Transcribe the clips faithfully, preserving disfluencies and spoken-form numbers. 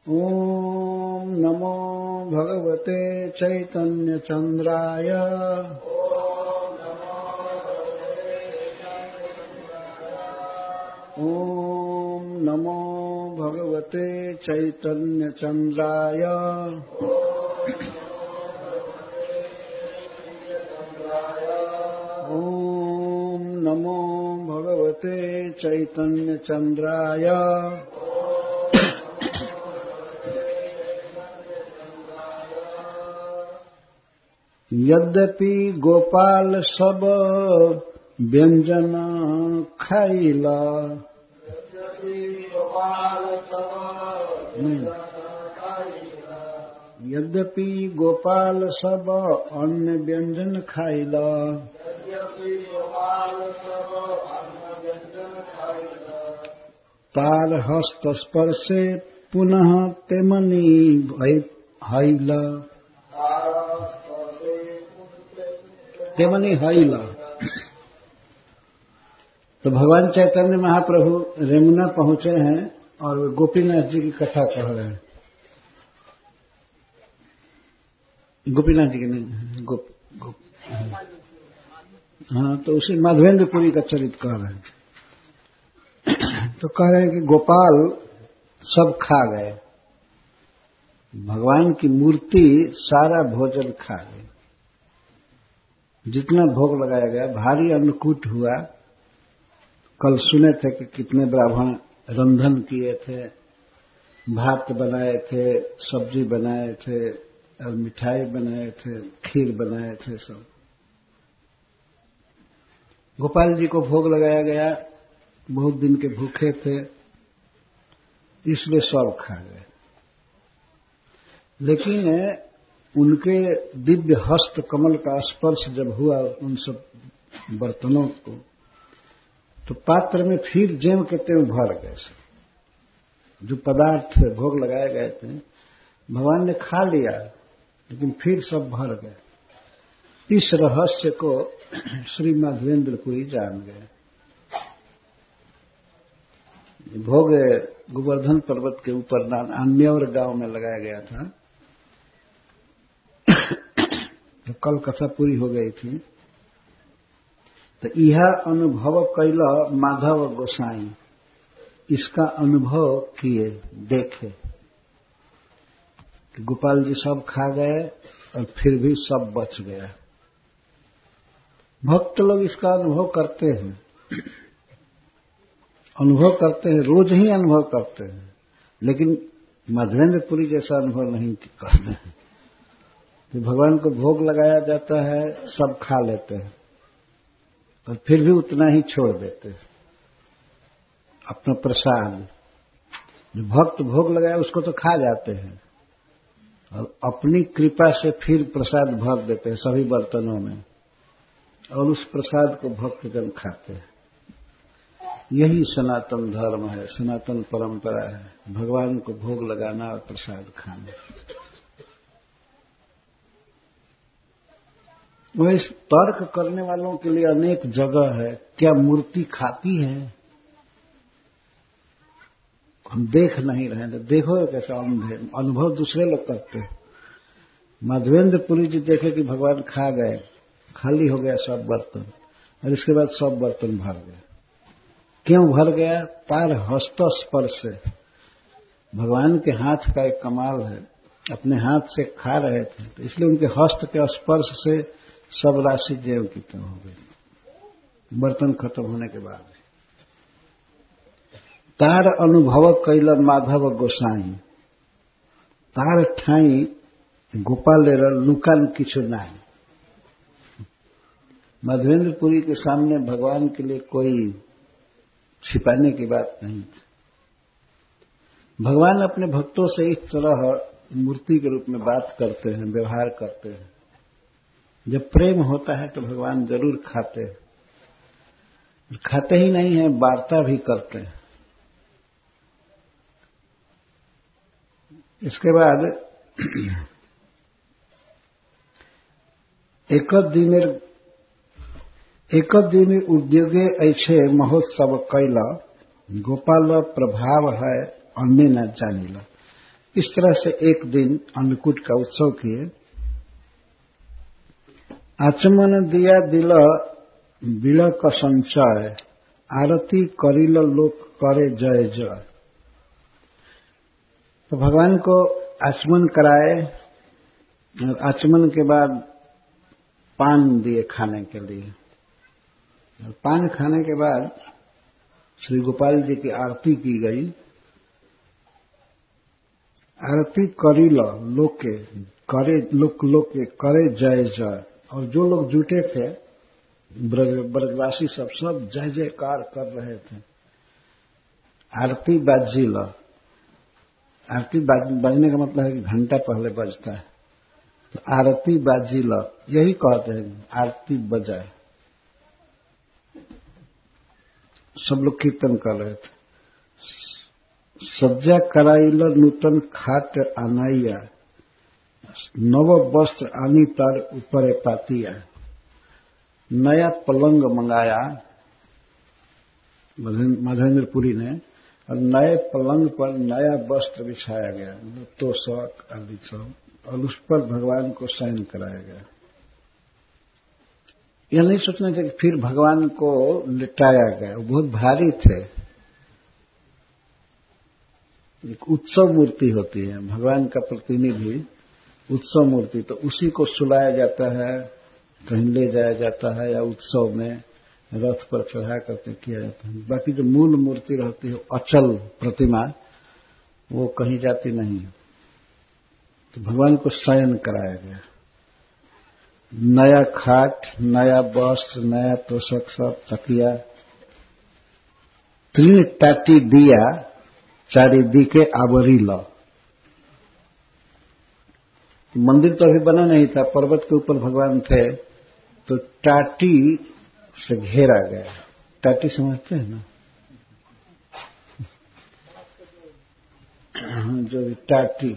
ओम नमो भगवते चैतन्य चंद्राय ओम नमो भगवते चैतन्य चंद्राय ओम नमो भगवते चैतन्य चंद्राय यद्यपि गोपाल सब व्यंजन खाइला यद्यपि गोपाल सब अन्य व्यंजन खाइला तार हस्त स्पर्शे पुनः तेमनी हईला तेमनी हईला। तो भगवान चैतन्य महाप्रभु रेमुना पहुंचे हैं और वे गोपीनाथ जी की कथा कह रहे हैं। गोपीनाथ जी की नहीं, गोप गोप हाँ, तो उसी माधवेंद्रपुरी का चरित्र कह रहे हैं। तो कह रहे हैं कि गोपाल सब खा गए, भगवान की मूर्ति सारा भोजन खा गई, जितना भोग लगाया गया भारी अन्नकूट हुआ। कल सुने थे कि कितने ब्राह्मण रंधन किए थे, भात बनाए थे, सब्जी बनाए थे और मिठाई बनाए थे, खीर बनाए थे। सब गोपाल जी को भोग लगाया गया, बहुत दिन के भूखे थे इसलिए सब खा गए। लेकिन उनके दिव्य हस्त कमल का स्पर्श जब हुआ उन सब बर्तनों को, तो पात्र में फिर ज्यों के त्यों भर गए। जो पदार्थ भोग लगाए गए थे भगवान ने खा लिया, लेकिन फिर सब भर गए। इस रहस्य को श्री माधवेंद्रपुरी जान गए। भोग गोवर्धन पर्वत के ऊपर अन्यौर गांव में लगाया गया था। तो कल कथा पूरी हो गई थी। तो यह अनुभव कैला माधव गोसाई, इसका अनुभव किए, देखे कि गोपाल जी सब खा गए और फिर भी सब बच गया। भक्त लोग इसका अनुभव करते हैं, अनुभव करते हैं, रोज ही अनुभव करते हैं, लेकिन माधवेंद्रपुरी जैसा अनुभव नहीं करते हैं। तो भगवान को भोग लगाया जाता है, सब खा लेते हैं और फिर भी उतना ही छोड़ देते हैं अपना प्रसाद। जो भक्त भोग लगाया उसको तो खा जाते हैं और अपनी कृपा से फिर प्रसाद भर देते हैं सभी बर्तनों में, और उस प्रसाद को भक्तजन खाते हैं। यही सनातन धर्म है, सनातन परंपरा है, भगवान को भोग लगाना और प्रसाद खाना। वह तर्क करने वालों के लिए अनेक जगह है। क्या मूर्ति खाती है? हम देख नहीं रहे हैं, देखो कैसा अंधे अनुभव दूसरे लोग करते हैं। माधवेंद्रपुरी जी देखे कि भगवान खा गए, खाली हो गया सब बर्तन, और इसके बाद सब बर्तन भर गए। क्यों भर गया? तार हस्त स्पर्श से। भगवान के हाथ का एक कमाल है, अपने हाथ से खा रहे थे तो इसलिए उनके हस्त के स्पर्श से सब राशि जेव की तरह हो गई बर्तन खत्म होने के बाद। तार अनुभव कैल माधव गोसाई, तार ठाई गोपाल लुकान किछु नाई। माधवेंद्रपुरी के सामने भगवान के लिए कोई छिपाने की बात नहीं थी। भगवान अपने भक्तों से इस तरह मूर्ति के रूप में बात करते हैं, व्यवहार करते हैं। जब प्रेम होता है तो भगवान जरूर खाते हैं, खाते ही नहीं है, वार्ता भी करते हैं। इसके बाद एक दिन एक दिन उद्योगे ऐसे महोत्सव कैला, गोपाल प्रभाव है अन्य न जानिला। इस तरह से एक दिन अन्नकूट का उत्सव किए। आचमन दिया दिल बिल का संचय, आरती करिल लोक करे जय जय। तो भगवान को आचमन कराए और आचमन के बाद पान दिए खाने के लिए। और पान खाने के बाद श्री गोपाल जी की आरती की गई। आरती करिल लोके करे लोक लोके करे जय जय। और जो लोग जुटे थे ब्रजवासी सब सब जय जयकार कर रहे थे। आरती बाजिल, आरती बजने का मतलब है कि घंटा पहले बजता है, तो आरती बाजिल यही कहते हैं, आरती बजाए। सब लोग कीर्तन कर रहे थे। सज्जा कराइल नूतन खाट आनाइया, नव वस्त्र आनी तार ऊपर पातिया। नया पलंग मंगाया मधेंद्रपुरी ने, और नए पलंग पर नया वस्त्र बिछाया गया, तोशक आदि सब, और उस पर भगवान को शयन कराया गया। यह नहीं सोचना चाहिए कि फिर भगवान को लिटाया गया, वो बहुत भारी थे। एक उत्सव मूर्ति होती है, भगवान का प्रतिनिधि उत्सव मूर्ति, तो उसी को सुलाया जाता है, कहीं ले जाया जाता है, या उत्सव में रथ पर चढ़ा करके किया जाता है। बाकी जो मूल मूर्ति रहती है अचल प्रतिमा, वो कहीं जाती नहीं है। तो भगवान को शयन कराया गया। नया खाट, नया वस्त्र, नया तोशक, सब तकिया। तीन टाटी दिया चारी दी के आवरी लो। मंदिर तो अभी बना नहीं था, पर्वत के ऊपर भगवान थे, तो टाटी से घेरा गया। टाटी समझते हैं ना, जो टाटी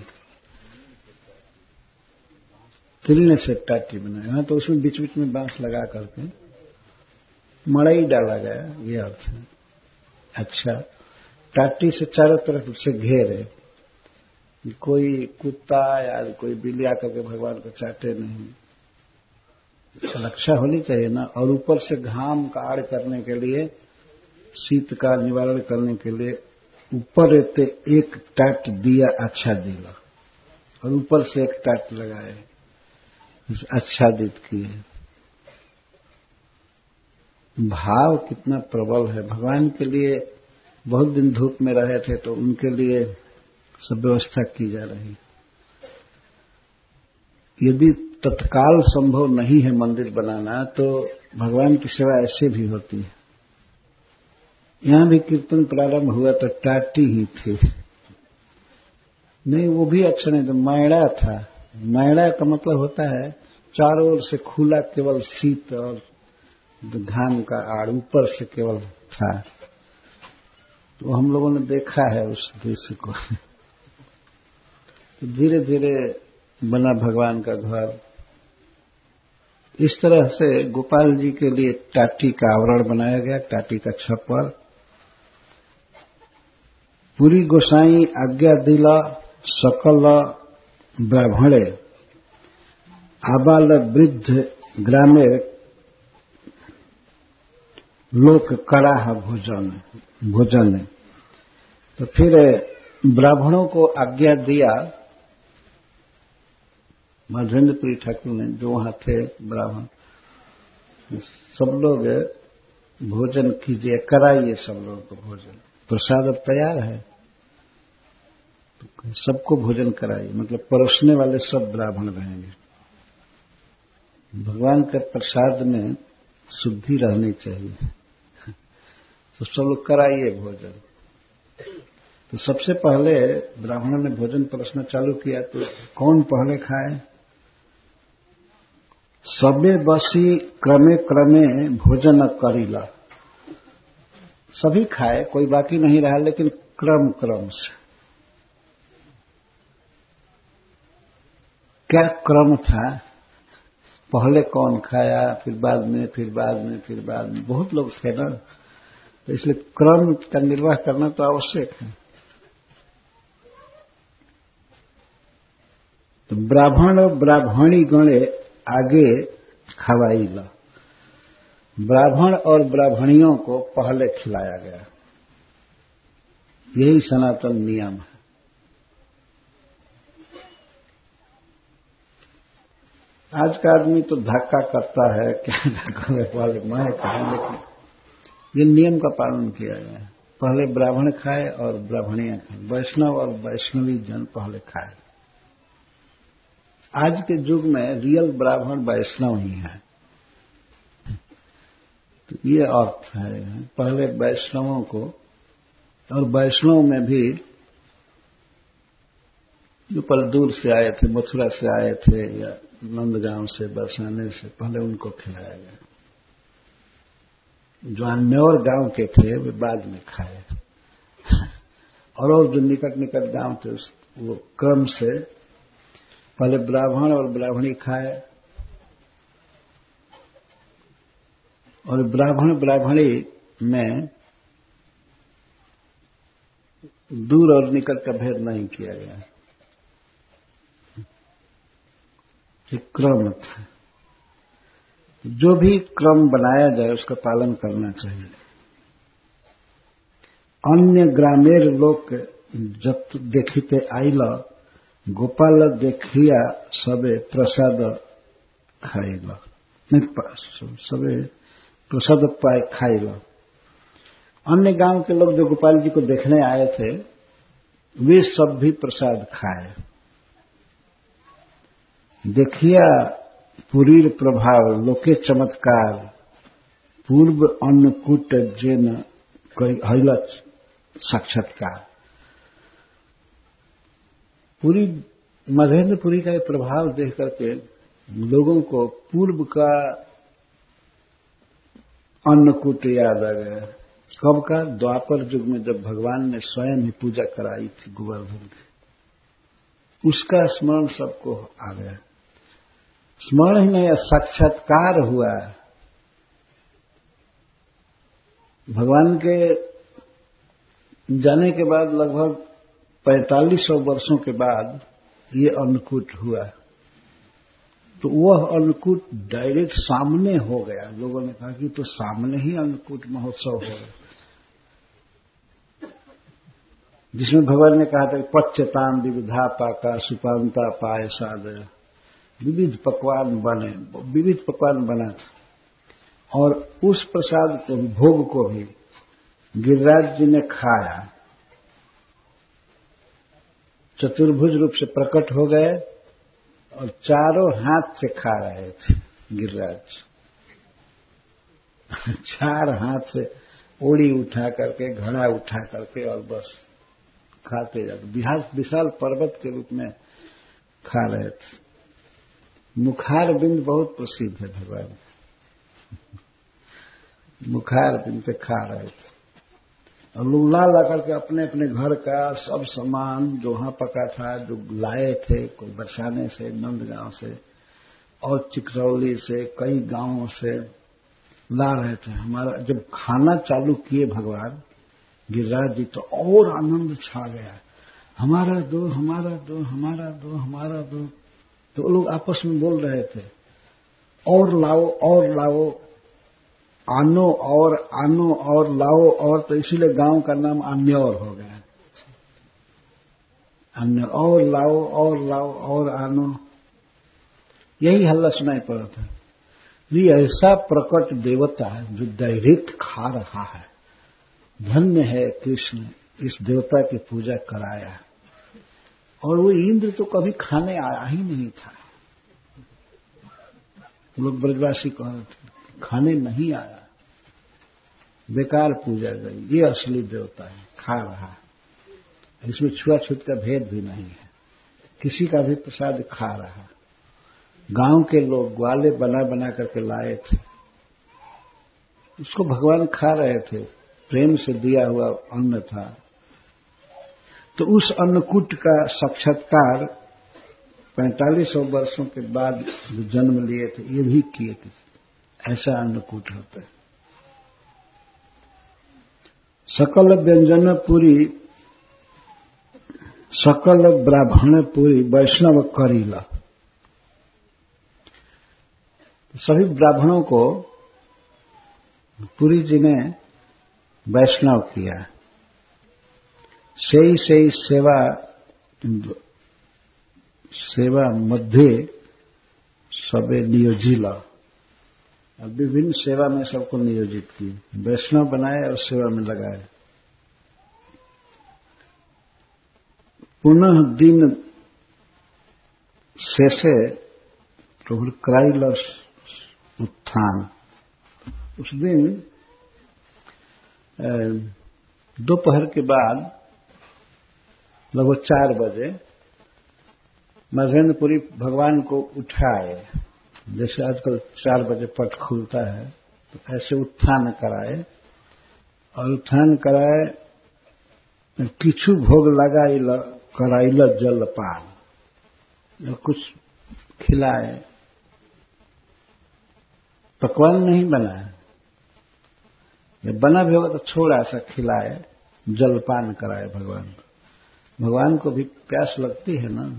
तिलने से टाटी बनाया है, तो उसमें बीच बीच में बांस लगा करके मड़ई डाला गया, ये अर्थ है। अच्छा, टाटी से चारों तरफ से घेरे, कोई कुत्ता या कोई बिल्ली आकर के भगवान को चाटे नहीं, रक्षा होनी चाहिए ना। और ऊपर से घाम का आड़ करने के लिए, शीत का निवारण करने के लिए ऊपर रहते एक टाट दिया आच्छादित, और ऊपर से एक टाट लगाए, आच्छादित किए। भाव कितना प्रबल है। भगवान के लिए बहुत दिन धूप में रहे थे, तो उनके लिए सब व्यवस्था की जा रही। यदि तत्काल संभव नहीं है मंदिर बनाना, तो भगवान की सेवा ऐसे भी होती है। यहां भी कीर्तन प्रारंभ हुआ तो टाटी ही थी, नहीं वो भी अच्छा नहीं, तो मैड़ा था। मैड़ा का मतलब होता है चारों ओर से खुला, केवल शीत और घाम का आड़ ऊपर से केवल था। तो हम लोगों ने देखा है उस दृश्य को। तो धीरे धीरे बना भगवान का घर। इस तरह से गोपाल जी के लिए टाटी का आवरण बनाया गया, टाटी का छप्पर। पूरी गोसाई आज्ञा दिला सकल ब्राह्मणे, आबाल वृद्ध ग्रामे लोक कराह भोजन भोजन। तो फिर ब्राह्मणों को आज्ञा दिया मधेंद्रपुरी ठाकुर ने, जो वहां थे ब्राह्मण, सब लोग भोजन कीजिए, कराइए सब लोगों को भोजन। प्रसाद अब तैयार है, तो सबको भोजन कराइए, मतलब परोसने वाले सब ब्राह्मण रहेंगे। भगवान के प्रसाद में शुद्धि रहनी चाहिए, तो सब लोग कराइए भोजन। तो सबसे पहले ब्राह्मणों ने भोजन परोसना चालू किया, तो कौन पहले खाए? सबे बसी क्रमे क्रमे भोजन करीला। सभी खाए, कोई बाकी नहीं रहा, लेकिन क्रम क्रम से। क्या क्रम था? पहले कौन खाया, फिर बाद में, फिर बाद में, फिर बाद में, बहुत लोग थे ना, तो इसलिए क्रम का निर्वाह करना तो आवश्यक है। ब्राह्मण ब्राह्मणी गणे आगे खवाई ला। ब्राह्मण और ब्राह्मणियों को पहले खिलाया गया, यही सनातन नियम है। आज का आदमी तो धक्का करता है, क्या करे, पहले मैं खाऊं, लेकिन ये नियम का पालन किया गया है। पहले ब्राह्मण खाए और ब्राह्मणियां खाए, वैष्णव और वैष्णवी जन पहले खाए। आज के युग में रियल ब्राह्मण वैष्णव ही है, तो ये अर्थ है। पहले वैष्णवों को, और वैष्णव में भी जो पहले दूर से आए थे, मथुरा से आए थे या नंदगांव से, बरसाने से, पहले उनको खिलाया गया। जो अन्योर गांव के थे वे बाद में खाए, और और जो निकट निकट गांव थे वो क्रम से पहले ब्राह्मण और ब्राह्मणी खाए, और ब्राह्मण ब्राह्मणी में दूर और निकट का भेद नहीं किया गया, एक क्रम था। जो भी क्रम बनाया जाए उसका पालन करना चाहिए। अन्य ग्रामेर लोक जब देखिते आइल, गोपाल देखिया सबे प्रसाद खाइल, सबे प्रसाद पाए खाइल। अन्य गांव के लोग जो गोपाल जी को देखने आए थे वे सब भी प्रसाद खाए। देखिया पुरीर प्रभाव लोके चमत्कार, पूर्व अन्नकूट जेन हईल साक्षात्कार। पूरी मधेंद्रपुरी का ये प्रभाव देख करके लोगों को पूर्व का अन्नकूट याद आ गया। कब का? द्वापर युग में, जब भगवान ने स्वयं ही पूजा कराई थी गोवर्धन की, उसका स्मरण सबको आ गया। स्मरण ही नहीं, साक्षात्कार हुआ। भगवान के जाने के बाद लगभग पैंतालीस सौ वर्षों के बाद ये अन्नकूट हुआ, तो वह अन्नकूट डायरेक्ट सामने हो गया। लोगों ने कहा कि तो सामने ही अन्नकूट महोत्सव हो गया, जिसमें भगवान ने कहा था कि पच्यताम विविधा पाका सुपांता पाय सादय, विविध पकवान बने, विविध पकवान बना था। और उस प्रसाद को भी, भोग को भी गिरिराज जी ने खाया। चतुर्भुज रूप से प्रकट हो गए और चारों हाथ से खा रहे थे गिरिराज। चार हाथ से ओड़ी उठा करके, घड़ा उठा करके, और बस खाते जाते, विशाल पर्वत के रूप में खा रहे थे। मुखार बिंद बहुत प्रसिद्ध है भगवान, मुखार बिंद से खा रहे थे। और लोग ला ला करके अपने अपने घर का सब सामान जो वहां पका था, जो लाए थे, कोई बरसाने से, नंदगांव से और चिकरौली से, कई गांवों से ला रहे थे। हमारा जब खाना चालू किए भगवान गिरिराज जी, तो और आनंद छा गया। हमारा दो, हमारा दो, हमारा दो, हमारा दो। तो लोग आपस में बोल रहे थे, और लाओ, और लाओ, आनो और आनो और लाओ और, तो इसीलिए गांव का नाम अन्यौर हो गया। अन्य और लाओ, और लाओ, और आनो, यही हल्ला सुनाई पड़ा था। ये ऐसा प्रकट देवता है जो डायरेक्ट खा रहा है। धन्य है कृष्ण इस देवता की पूजा कराया। और वो इंद्र तो कभी खाने आया ही नहीं था। लोग ब्रजवासी कह रहे थे खाने नहीं आया, बेकार पूजा गई। ये असली देवता है, खा रहा है। इसमें छुआछूत का भेद भी नहीं है, किसी का भी प्रसाद खा रहा। गांव के लोग ग्वाले बना बना करके लाए थे, उसको भगवान खा रहे थे, प्रेम से दिया हुआ अन्न था। तो उस अन्नकूट का साक्षात्कार पैंतालीस सौ वर्षों के बाद जो जन्म लिए थे ये भी किए थे। ऐसा अन्नकूट होता है। सकल व्यंजन पूरी सकल ब्राह्मण पुरी वैष्णव करीला। सभी ब्राह्मणों को पुरी जी ने वैष्णव किया। सेई सेई सेवा सेवा मध्य सबे नियोजिला। विभिन्न सेवा में सबको नियोजित की, वैष्णव बनाए और सेवा में लगाए। पुनः दिन शेषे प्रभु क्राइलस उत्थान। उस दिन दोपहर के बाद लगभग चार बजे मधेंद्रपुरी भगवान को उठाए। जैसे आजकल चार बजे पट खुलता है तो ऐसे उत्थान कराए, और उत्थान कराए किछु भोग लगाइल कराइल जलपान, कुछ खिलाए। पकवान नहीं बनाए, बना भी होगा तो थोड़ा सा खिलाए, जलपान कराए भगवान को। भगवान को भी प्यास लगती है ना,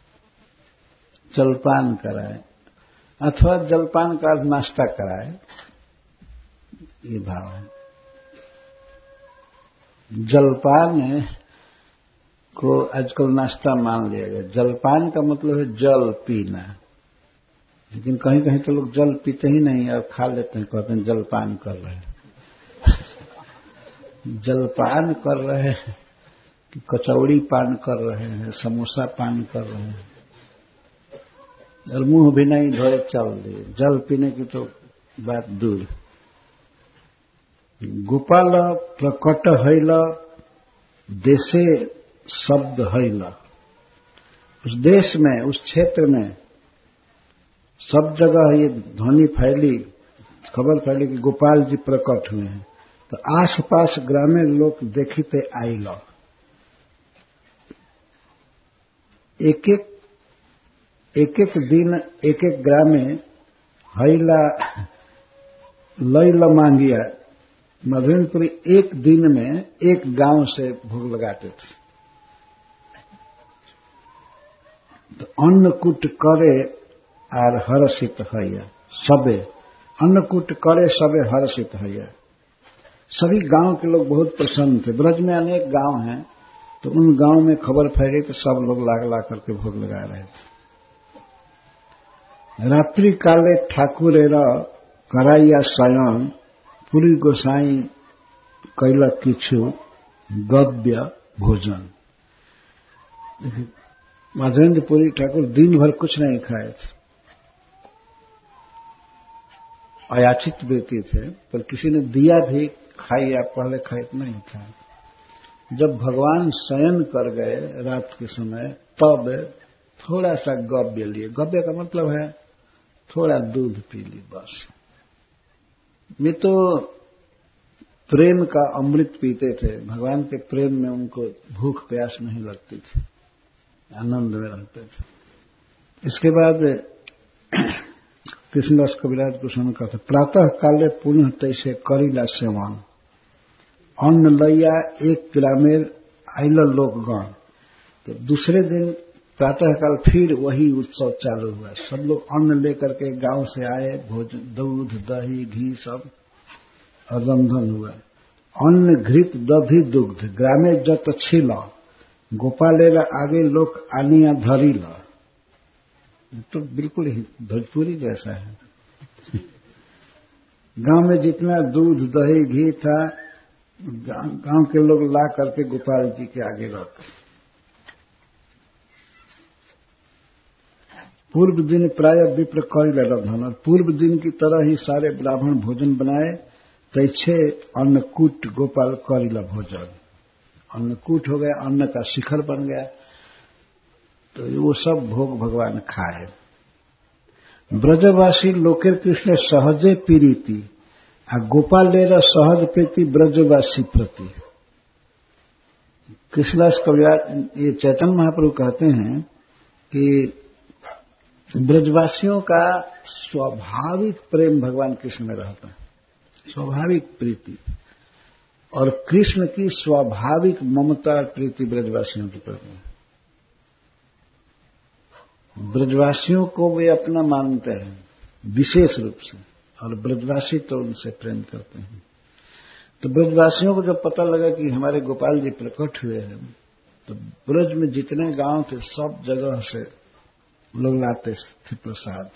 जलपान कराए, अथवा जलपान का नाश्ता कराए, ये भाव है। जलपान को आजकल नाश्ता मान लिया गया। जलपान का मतलब है जल पीना, लेकिन कहीं कहीं तो लोग जल पीते ही नहीं और खा लेते हैं, कहते हैं जलपान कर रहे हैं। जलपान कर रहे हैं कि कचौड़ी पान कर रहे हैं, समोसा पान कर रहे हैं, और मुंह भी नहीं धोए चल दिए। जल पीने की तो बात दूर। गोपाल प्रकट हैल देशे शब्द हैल। उस देश में, उस क्षेत्र में सब जगह ये ध्वनि फैली, खबर फैली कि गोपाल जी प्रकट हुए हैं। तो आस पास ग्रामीण लोग देखते आइल। एक एक एक एक दिन एक एक ग्राम में हैला लैल मांगिया। मधेंद्रपुरी एक दिन में एक गांव से भोग लगाते थे। तो अन्नकूट करे आर हर्षित हैया सबे। अन्नकूट करे सबे हर्षित हैया। सभी गांव के लोग बहुत प्रसन्न थे। ब्रज में अनेक गांव हैं, तो उन गांव में खबर फैली तो सब लोग लाग ला करके भोग लगा रहे थे। रात्रि काले ठाकुरेरा कराइया शयन पुरी गोसाई कैला किछु गव्य भोजन। मधेंद्रपुरी ठाकुर दिन भर कुछ नहीं खाए थे, अयाचित व्यक्ति थे, पर किसी ने दिया भी खाई या पहले खाए नहीं था। जब भगवान शयन कर गए रात के समय, तब थोड़ा सा गव्य लिए। गव्य का मतलब है थोड़ा दूध पी ली बस। वे तो प्रेम का अमृत पीते थे। भगवान के प्रेम में उनको भूख प्यास नहीं लगती थी, आनंद में रहते थे। इसके बाद कृष्णदास कविराज गोस्वामी कहते, प्रातः काले पुनः तैसे करीला सेवन अन्न लैया एक ग्रामेर आइल लोकगण। तो दूसरे दिन प्रातः काल फिर वही उत्सव चालू हुआ। सब लोग अन्न लेकर के गांव से आए, भोजन, दूध, दही, घी सब और रंधन हुआ। अन्न घृत दधि दुग्ध ग्रामे जत छिल गोपालेरा आगे लोक आनिया धरिल। तो बिल्कुल ही भोजपुरी जैसा है। गांव में जितना दूध, दही, घी था, गांव के लोग ला करके गोपाल जी के आगे रख। पूर्व दिन प्राय विप्र करिल रंधन। पूर्व दिन की तरह ही सारे ब्राह्मण भोजन बनाए। तैछे अन्नकूट गोपाल करिल भोजन। अन्नकूट हो गया, अन्न का शिखर बन गया। तो वो सब भोग भगवान खाए। ब्रजवासी लोकेर कृष्ण सहजे पीरीति आ गोपालेर सहज प्रीति ब्रजवासी प्रति। कृष्णदास कविराज ये चैतन्य महाप्रभु कहते हैं कि ब्रजवासियों का स्वाभाविक प्रेम भगवान कृष्ण में रहता है, स्वाभाविक प्रीति, और कृष्ण की स्वाभाविक ममता और प्रीति ब्रजवासियों के प्रति। ब्रजवासियों को वे अपना मानते हैं विशेष रूप से, और ब्रजवासी तो उनसे प्रेम करते हैं। तो ब्रजवासियों को जब पता लगा कि हमारे गोपाल जी प्रकट हुए हैं, तो ब्रज में जितने गांव थे सब जगह से लोग लाते थे प्रसाद।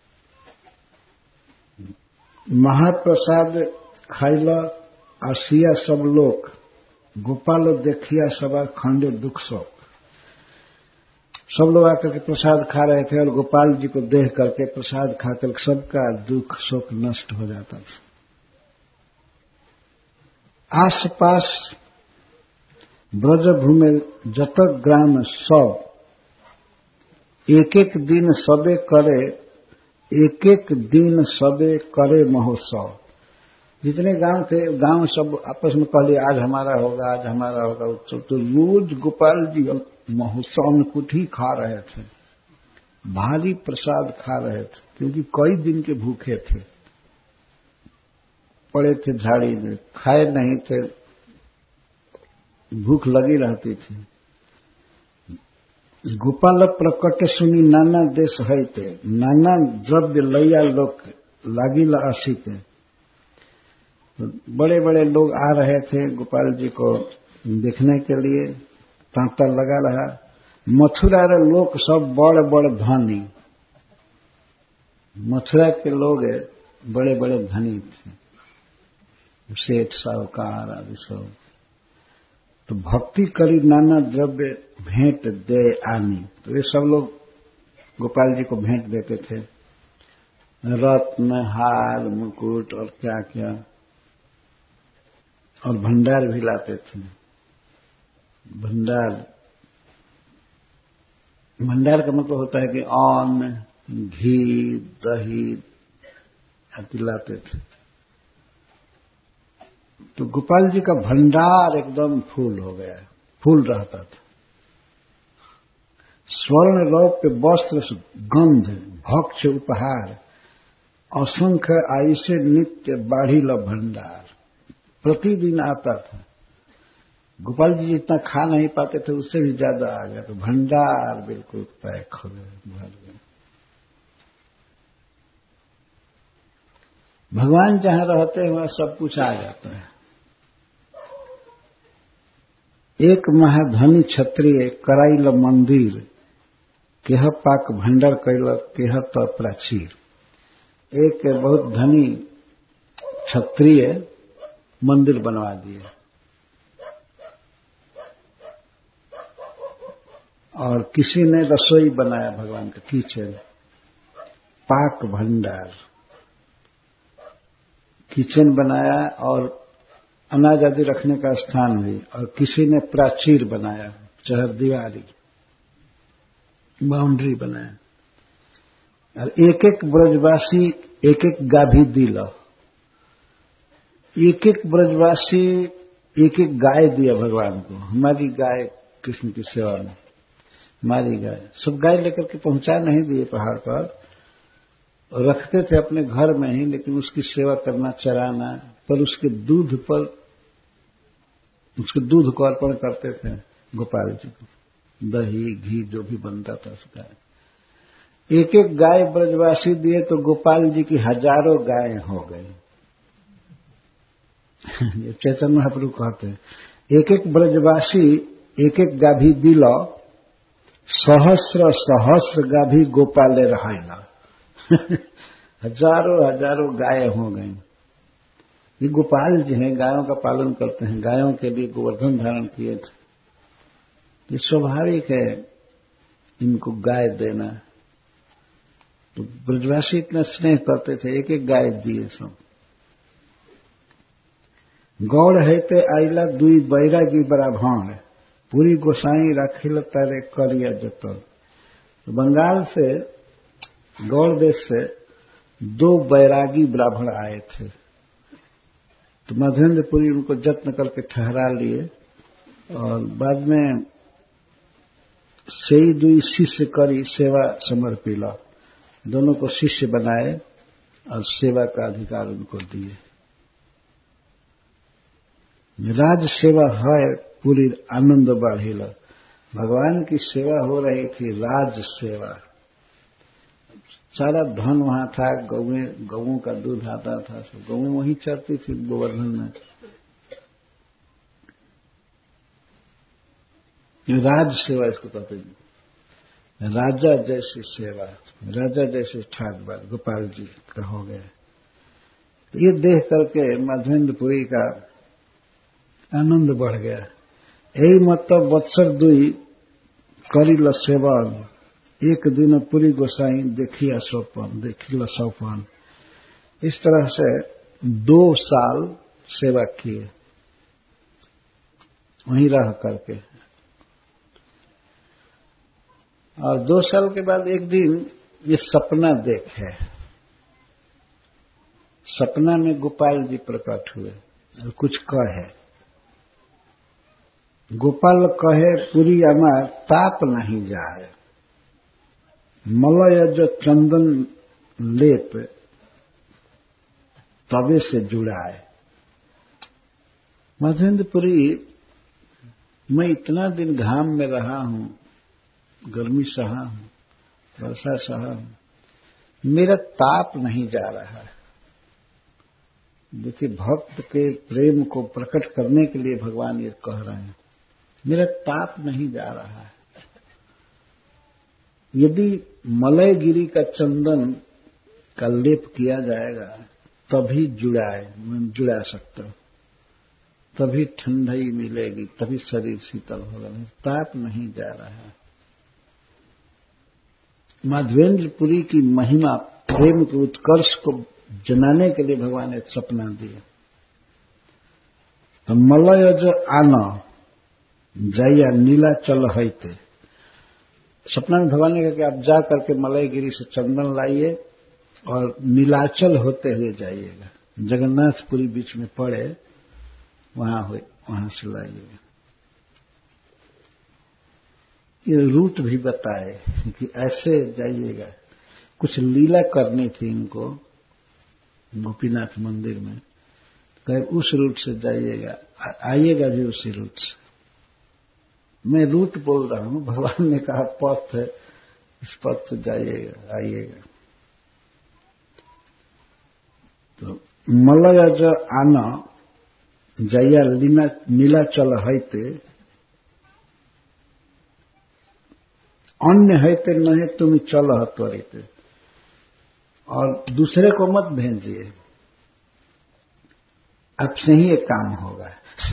महाप्रसाद खाइला आसिया सब लोग, गोपाल देखिया सवा खंडे दुख शोक। सब लोग आकर के प्रसाद खा रहे थे और गोपाल जी को देख करके प्रसाद खाकर सबका दुख शोक नष्ट हो जाता था। आस पास ब्रजभूमि जतक ग्राम सब एक एक दिन सबे करे, एक एक दिन सबे करे महोत्सव। जितने गांव थे गांव सब आपस में कहले आज हमारा होगा, आज हमारा होगा उत्सव। तो रोज गोपाल जी महोत्सव में कुछ ही खा रहे थे, भारी प्रसाद खा रहे थे, क्योंकि कई दिन के भूखे थे, पड़े थे झाड़ी में, खाए नहीं थे, भूख लगी रहती थी। गोपाल प्रकट सुनी नाना देश है थे, नाना द्रव्य लैया लोग लागिल आसीते। बड़े बड़े लोग आ रहे थे गोपाल जी को देखने के लिए, तांता लगा रहा। मथुरा रे लोग सब बड़ बड़ धनी, मथुरा के लोग बड़े बड़े धनी थे, सेठ साहूकार आदि सब। तो भक्ति करी नाना द्रव्य भेंट दे आनी, तो ये सब लोग गोपाल जी को भेंट देते थे, रत्न हार मुकुट और क्या क्या, और भंडार भी लाते थे। भंडार भंडार का मतलब होता है कि अन्न, घी, दही आदि लाते थे। तो गोपाल जी का भंडार एकदम फूल हो गया, फूल रहता था। स्वर्ण रौप्य वस्त्र गंध भक्ष उपहार, असंख्य आयुष्य नित्य बाढ़िल भंडार, प्रतिदिन आता था। गोपाल जी जितना खा नहीं पाते थे उससे भी ज्यादा आ गया, तो भंडार बिल्कुल पैक हो गए, भर गए। भगवान जहां रहते हैं वहां सब कुछ आ जाता है। एक महाधनी क्षत्रिय कराइल मंदिर, केह पाक भंडार कैल केह तो प्राचीर। एक बहुत धनी क्षत्रिय मंदिर बनवा दिए, और किसी ने रसोई बनाया भगवान का किचन, पाक भंडार किचन बनाया, और अनाज आदि रखने का स्थान भी। और किसी ने प्राचीर बनाया, चहर दीवारी बाउंड्री बनाया। और एक एक ब्रजवासी एक एक गाभी दिला, एक एक ब्रजवासी एक एक गाय दिया भगवान को। हमारी गाय कृष्ण की सेवा में, हमारी गाय। सब गाय लेकर के पहुंचा नहीं दिए पहाड़ पर, रखते थे अपने घर में ही, लेकिन उसकी सेवा करना, चराना, पर उसके दूध पर, उसके दूध को अर्पण करते थे गोपाल जी को, दही घी जो भी बनता था उसका। एक एक गाय ब्रजवासी दिए तो गोपाल जी की हजारों गायें हो गई। चैतन्य महाप्रभु कहते हैं, एक एक ब्रजवासी एक एक गाभी दिला, सहस्र सहस्र गाभी गोपाले रहायना। हजारों हजारों गायें हो गई। ये गोपाल जी हैं, गायों का पालन करते हैं, गायों के लिए गोवर्धन धारण किए थे। ये स्वाभाविक है इनको गाय देना। तो ब्रजवासी इतना स्नेह करते थे, एक एक गाय दिए सब। गौड़ हैते आइला दुई बैरागी ब्राह्मण, पूरी गोसाई राखिल तारे करिया जतन। तो बंगाल से, गौड़ देश से दो बैरागी ब्राह्मण आए थे, तो मधुरेंद्रपुरी उनको जत्न करके ठहरा लिए, और बाद में सही दुई शिष्य करी सेवा समर्पिला, दोनों को शिष्य बनाए और सेवा का अधिकार उनको दिए। राज सेवा है पूरी आनंद बढ़ेला। भगवान की सेवा हो रही थी, राज सेवा, सारा धन वहां था, गौएं गौओं का दूध आता था, सब गौएं वहीं चरती थी गोवर्धन में। राज सेवा इसको कहते हैं, राजा जैसी सेवा, राजा जैसे ठाकबार गोपाल जी का हो गया। ये देख करके माधवेंद्रपुरी का आनंद बढ़ गया। यही मतलब वत्सर दुई करिल सेवन, एक दिन पुरी गोसाई देखिया सोपन, देखिला सोपन। इस तरह से दो साल सेवा किए वहीं रह करके। और दो साल के बाद एक दिन ये सपना देखे, सपना में गोपाल जी प्रकट हुए और कुछ कहे। गोपाल कहे पूरी अमार ताप नहीं जाए, मलय जो चंदन लेप तवे से जुड़ाए। माधवेंद्रपुरी, मैं इतना दिन घाम में रहा हूं, गर्मी सहा हूं, वर्षा सहा हूं, मेरा ताप नहीं जा रहा है। देखिए, भक्त के प्रेम को प्रकट करने के लिए भगवान ये कह रहे हैं, मेरा ताप नहीं जा रहा है। यदि मलयगिरी का चंदन का लेप किया जाएगा तभी जुड़ाए, मैं जुड़ा सकता हूं, तभी ठंडाई मिलेगी, तभी शरीर शीतल होगा। ताप नहीं जा रहा है। माधवेंद्रपुरी की महिमा, प्रेम के उत्कर्ष को जनाने के लिए भगवान ने सपना दिया। तो मलय जो आना जाइया नीला चल हईते, सपना में भगवान ने कहा कि आप जा करके मलयगिरी से चंदन लाइए और नीलाचल होते हुए जाइएगा, जगन्नाथपुरी बीच में पड़े, वहां हुए, वहां से लाइएगा। ये रूट भी बताए कि ऐसे जाइएगा। कुछ लीला करनी थी इनको गोपीनाथ मंदिर में, कहे उस रूट से जाइएगा, आइएगा भी उसी रूट से। मैं रूट बोल रहा हूं, भगवान ने कहा पथ है, इस पथ से जाइएगा, आइएगा। तो मलय जो आना जाइया लीना नीला चल हईते, अन्य हईते नहीं तुम चल त्वरित, और दूसरे को मत भेजिए, आपसे ही एक काम होगा।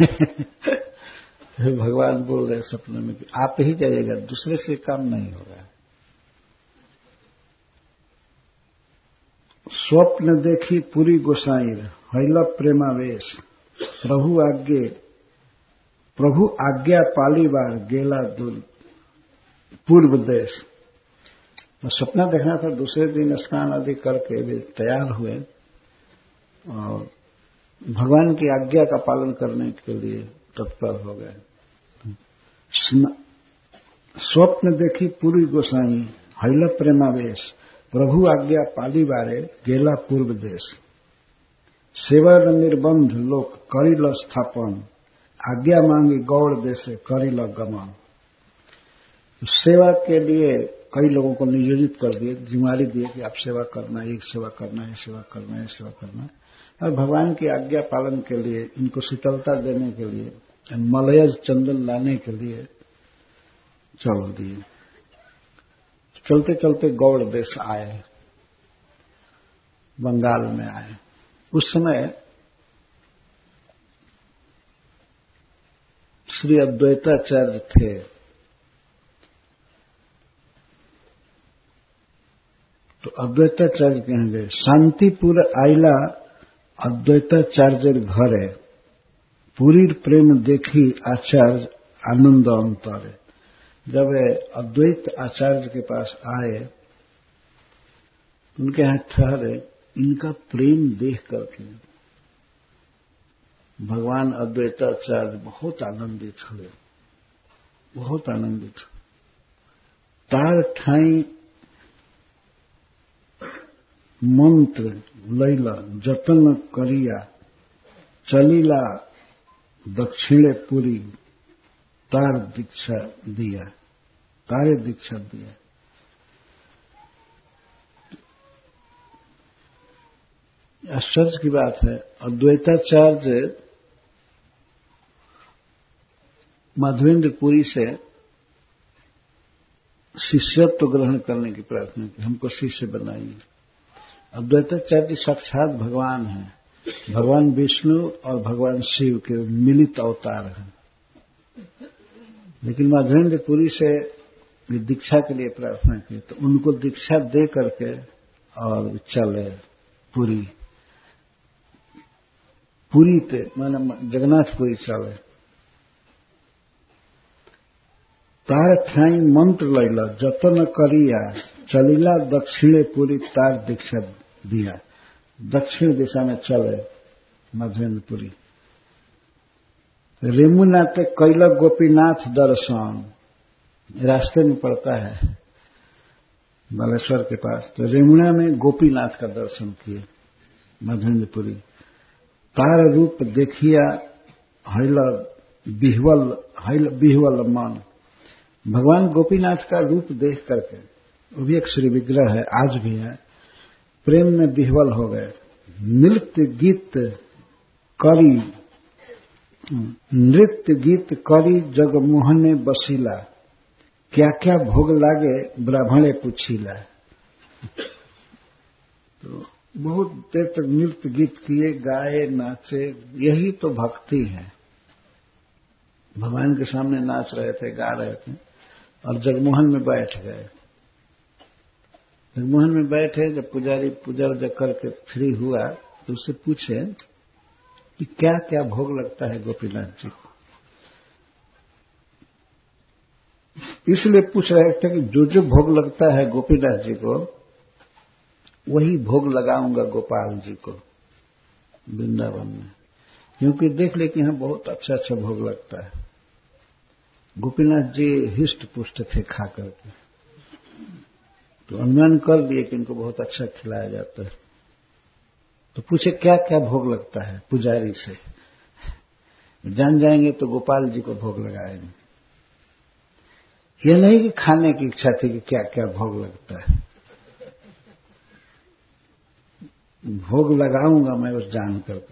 भगवान बोल रहे सपने में कि आप ही जाइएगा, दूसरे से काम नहीं होगा। स्वप्न देखी पूरी गोसाई हैला प्रेमावेश, प्रभु आज्ञे प्रभु आज्ञा पाली बार गेला दूर पूर्व देश। तो सपना देखना था, दूसरे दिन स्नान आदि करके वे तैयार हुए और भगवान की आज्ञा का पालन करने के लिए तत्पर हो गए। स्वप्न देखी पूरी गोसाई हैला प्रेमावेश, प्रभु आज्ञा पाली बारे गेला पूर्व देश। सेवा निर्बंध लोक करिल स्थापन, आज्ञा मांगी गौड़ देशे करिल गमन। सेवा के लिए कई लोगों को नियोजित कर दिए, जिम्मेदारी दिए कि आप सेवा करना, एक सेवा करना है, सेवा करना है, सेवा करना है। और भगवान की आज्ञा पालन के लिए, इनको शीतलता देने के लिए, मलयज चंदन लाने के लिए चल दिए। चलते चलते गौड़ देश आए, बंगाल में आए। उस समय श्री अद्वैताचार्य थे। तो अद्वैताचार्य कहाँ गए? शांतिपुर आइला अद्वैताचार्य घरे, पूरी प्रेम देखी आचार्य आनंद अंतरे। जब अद्वैत आचार्य के पास आए, उनके यहां ठहरे, इनका प्रेम देख करके भगवान अद्वैताचार्य बहुत आनंदित हुए, बहुत आनंदित। तार ठाई मंत्र लैला जतन करिया, चलीला दक्षिणे पुरी, तार दीक्षा दिया, तारे दीक्षा दिया। आश्चर्य की बात है। अद्वैताचार्य माधवेंद्रपुरी से शिष्यत्व ग्रहण करने की प्रार्थना की, हमको शिष्य बनाइए। अद्वैताचार्य साक्षात भगवान हैं, भगवान विष्णु और भगवान शिव के मिलित अवतार हैं। लेकिन माधवेंद्रपुरी से दीक्षा के लिए प्रार्थना की तो उनको दीक्षा दे करके और चले पुरी पुरी ते माने जगन्नाथपुरी चले। तार ठाई मंत्र लैला जतन करिया चलिला दक्षिणे पुरी तार दीक्षा दिया। दक्षिण दिशा में चले माधवेंद्रपुरी। रेमुनाते कैला गोपीनाथ दर्शन, रास्ते में पड़ता है बालेश्वर के पास। तो रेमुना में गोपीनाथ का दर्शन किए माधवेंद्रपुरी। तार रूप देखिया हैला बिहवल हैला बिहवल मन। भगवान गोपीनाथ का रूप देख करके, वो भी एक श्री विग्रह है, आज भी है, प्रेम में बिहवल हो गए। नृत्य गीत करी नृत्य गीत करी जगमोहने बसीला, क्या क्या भोग लागे ब्राह्मणे पूछीला। तो बहुत देर तक नृत्य गीत किए, गाए, नाचे, यही तो भक्ति है। भगवान के सामने नाच रहे थे, गा रहे थे और जगमोहन में बैठ गए। जगमोहन में बैठे, जब पुजारी पूजा उजा करके फ्री हुआ तो उससे पूछे कि क्या क्या भोग लगता है गोपीनाथ जी को। इसलिए पूछ रहे थे कि जो जो भोग लगता है गोपीनाथ जी को वही भोग लगाऊंगा गोपाल जी को वृंदावन में, क्योंकि देख ले कि यहां बहुत अच्छा अच्छा भोग लगता है। गोपीनाथ जी हिष्ट पुष्ट थे खा करके, तो अनुमान कर लिए कि इनको बहुत अच्छा खिलाया जाता है। तो पूछे क्या क्या भोग लगता है पुजारी से, जान जाएंगे तो गोपाल जी को भोग लगाएंगे। यह नहीं कि खाने की इच्छा थी कि क्या क्या भोग लगता है, भोग लगाऊंगा मैं उस जान करके।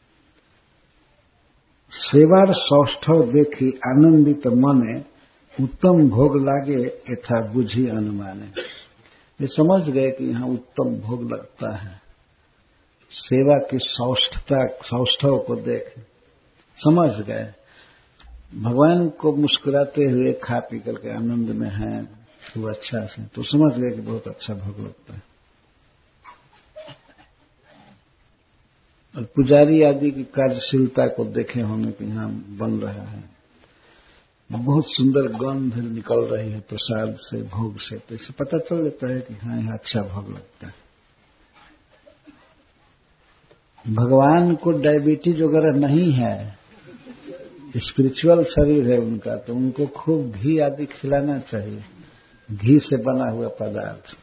सेवार सौष्ठव देखी आनंदित मने, उत्तम भोग लागे यथा बुझी अनुमाने। ये समझ गए कि यहां उत्तम भोग लगता है। सेवा की सौष्ठता सौष्ठव को देख समझ गए। भगवान को मुस्कुराते हुए खा पी करके आनंद में है खूब अच्छा से, तो समझ गए कि बहुत अच्छा भोग लगता है। और पुजारी आदि की कार्यशीलता को देखे होने कि यहां बन रहा है, बहुत सुंदर गंध निकल रही है प्रसाद से, भोग से, तो इससे पता चल जाता है कि हाँ यहां अच्छा भोग लगता है। भगवान को डायबिटीज वगैरह नहीं है, स्पिरिचुअल शरीर है उनका, तो उनको खूब घी आदि खिलाना चाहिए, घी से बना हुआ पदार्थ।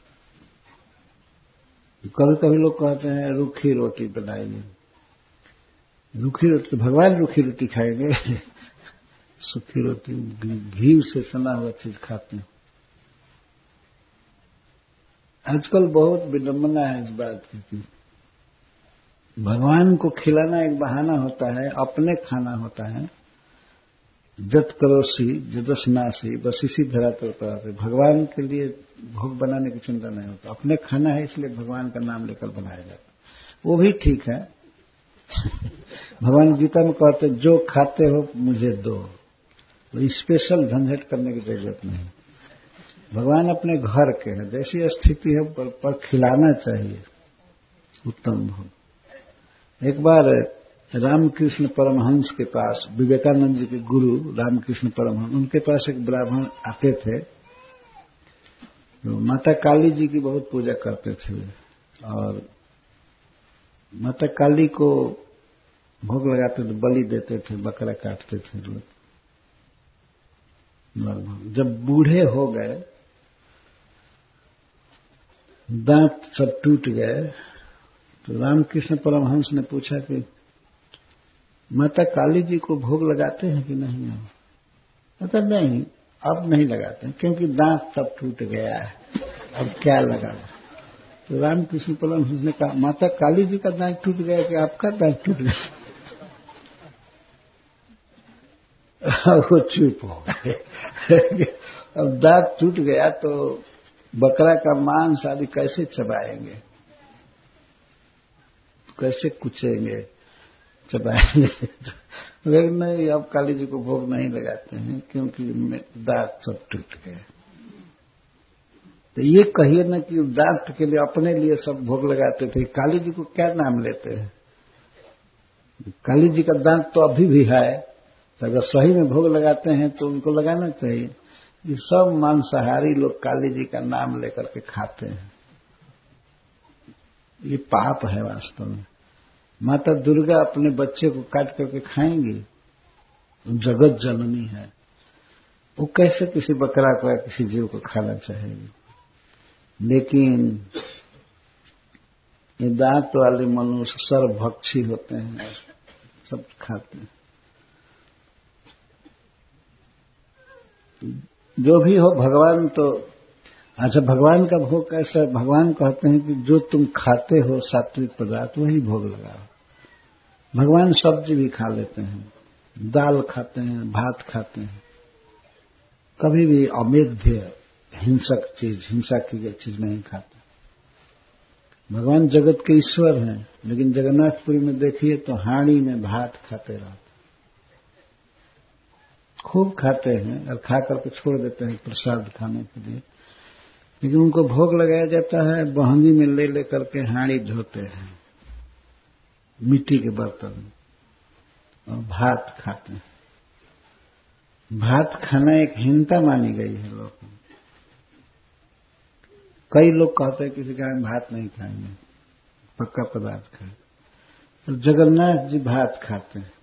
कभी कभी लोग कहते हैं रूखी रोटी बनाइए। रूखी रोटी, भगवान रूखी रोटी खाएंगे? सूखी रोटी घी से सना हुआ चीज खाते हैं। आजकल बहुत विडंबना है इस बात की, भगवान को खिलाना एक बहाना होता है, अपने खाना होता है। जत करोसी जदस नासी, बस इसी धरातल पर आते। भगवान के लिए भोग बनाने की चिंता नहीं होता, अपने खाना है इसलिए भगवान का नाम लेकर बनाया जाता, वो भी ठीक है। भगवान गीता में कहते जो खाते हो मुझे दो, तो स्पेशल झंझट करने की जरूरत नहीं। भगवान अपने घर के हैं, जैसी स्थिति है पर, पर खिलाना चाहिए उत्तम भोग। एक बार रामकृष्ण परमहंस के पास, विवेकानंद जी के गुरु रामकृष्ण परमहंस, उनके पास एक ब्राह्मण आते थे, तो माता काली जी की बहुत पूजा करते थे और माता काली को भोग लगाते थे, बलि देते थे, बकरा काटते थे लोग। जब बूढ़े हो गए, दांत सब टूट गए, तो रामकृष्ण परमहंस ने पूछा कि माता काली जी को भोग लगाते हैं कि नहीं? मतलब नहीं, अब नहीं लगाते क्योंकि दांत सब टूट गया है, अब क्या लगा। तो रामकृष्ण परमहंस ने कहा, माता काली जी का दांत टूट गया कि आपका दांत टूट गया? वो चुप हो गए। अब दांत टूट गया तो बकरा का मांस आदि कैसे चबाएंगे, कैसे कुचेंगे, चबाएंगे? लेकिन नहीं, अब काली जी को भोग नहीं लगाते हैं क्योंकि दांत सब टूट गए। तो ये कहिए ना कि दांत के लिए अपने लिए सब भोग लगाते थे, काली जी को क्या नाम लेते हैं? काली जी का दांत तो अभी भी है, तो अगर सही में भोग लगाते हैं तो उनको लगाना चाहिए। ये सब मांसाहारी लोग काली जी का नाम लेकर के खाते हैं, ये पाप है वास्तव में। माता दुर्गा अपने बच्चे को काट करके खाएंगी, जगत जननी है, वो कैसे किसी बकरा को या किसी जीव को खाना चाहेगी? लेकिन ये दांत वाले मनुष्य सर्वभक्षी होते हैं, सब खाते हैं। जो भी हो, भगवान तो अच्छा, भगवान का भोग कैसा? भगवान कहते हैं कि जो तुम खाते हो सात्विक पदार्थ वही भोग लगाओ। भगवान सब्जी भी खा लेते हैं, दाल खाते हैं, भात खाते हैं, कभी भी अमेध्य हिंसक चीज, हिंसा की गई चीज नहीं खाते। भगवान जगत के ईश्वर हैं, लेकिन जगन्नाथपुरी में देखिए तो हांडी में भात खाते रहते, खूब खाते हैं और खा करके छोड़ देते हैं प्रसाद खाने के लिए। लेकिन उनको भोग लगाया जाता है, बहंगी में ले लेकर के हांडी धोते हैं मिट्टी के बर्तन में और भात खाते हैं। भात खाना एक हीनता मानी गई है लोगों में। कई लोग कहते हैं किसी का भात नहीं खाएंगे, पक्का पदार्थ खाए। तो जगन्नाथ जी भात खाते हैं,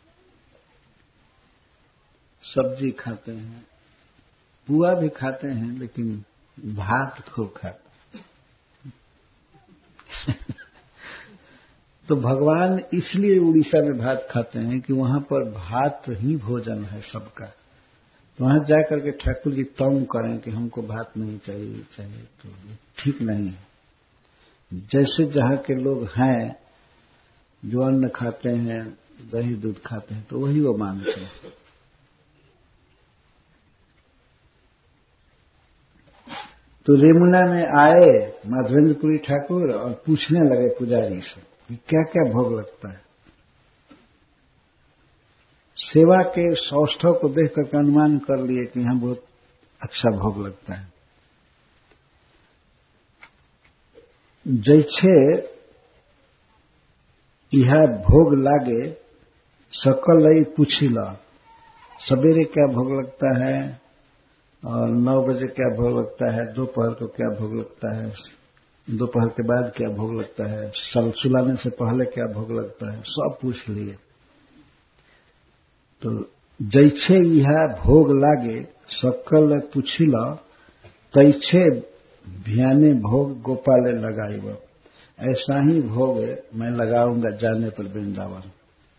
सब्जी खाते हैं, पुआ भी खाते हैं, लेकिन भात खूब खाते तो भगवान इसलिए उड़ीसा में भात खाते हैं कि वहां पर भात ही भोजन है सबका। तो वहां जाकर के ठाकुर जी तंग करें कि हमको भात नहीं चाहिए चाहिए तो ठीक नहीं है। जैसे जहां के लोग हैं जो अन्न खाते हैं, दही दूध खाते हैं, तो वही वो मानते हैं। तो रेमुना में आए माधवेंद्रपुरी ठाकुर और पूछने लगे पुजारी से कि क्या क्या भोग लगता है। सेवा के सौष्ठव को देख करके अनुमान कर लिए कि यहां बहुत अच्छा भोग लगता है। जैसे यह भोग लागे सकल लई पूछिला, सवेरे क्या भोग लगता है और नौ बजे क्या भोग लगता है, दोपहर को क्या भोग लगता है, दोपहर के बाद क्या भोग लगता है, सल सुलाने से पहले क्या भोग लगता है, सब पूछ लिए। तो जैसे यह भोग लागे सकल पूछिला, तैछे भियाने भोग गोपाले लगाई। ऐसा ही भोग मैं लगाऊंगा जाने पर वृंदावन।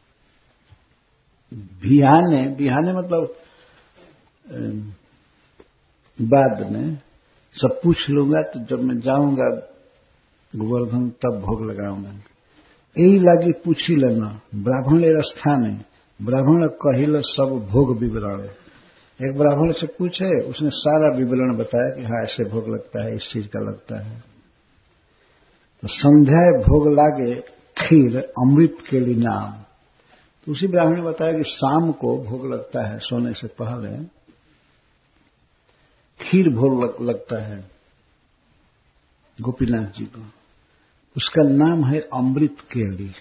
भियाने, बिहाने मतलब बाद में सब पूछ लूंगा, तो जब मैं जाऊंगा गोवर्धन तब भोग लगाऊंगा। यही लागी पूछी लेना ब्राह्मण स्थान, ब्राह्मण कहिल सब भोग विवरण। एक ब्राह्मण से पूछे, उसने सारा विवरण बताया कि हाँ ऐसे भोग लगता है, इस चीज का लगता है। तो संध्या भोग लागे खीर अमृत के लिए नाम। तो उसी ब्राह्मण ने बताया कि शाम को भोग लगता है, सोने से पहले खीर भोग लग, लगता है गोपीनाथ जी को, उसका नाम है अमृत केली।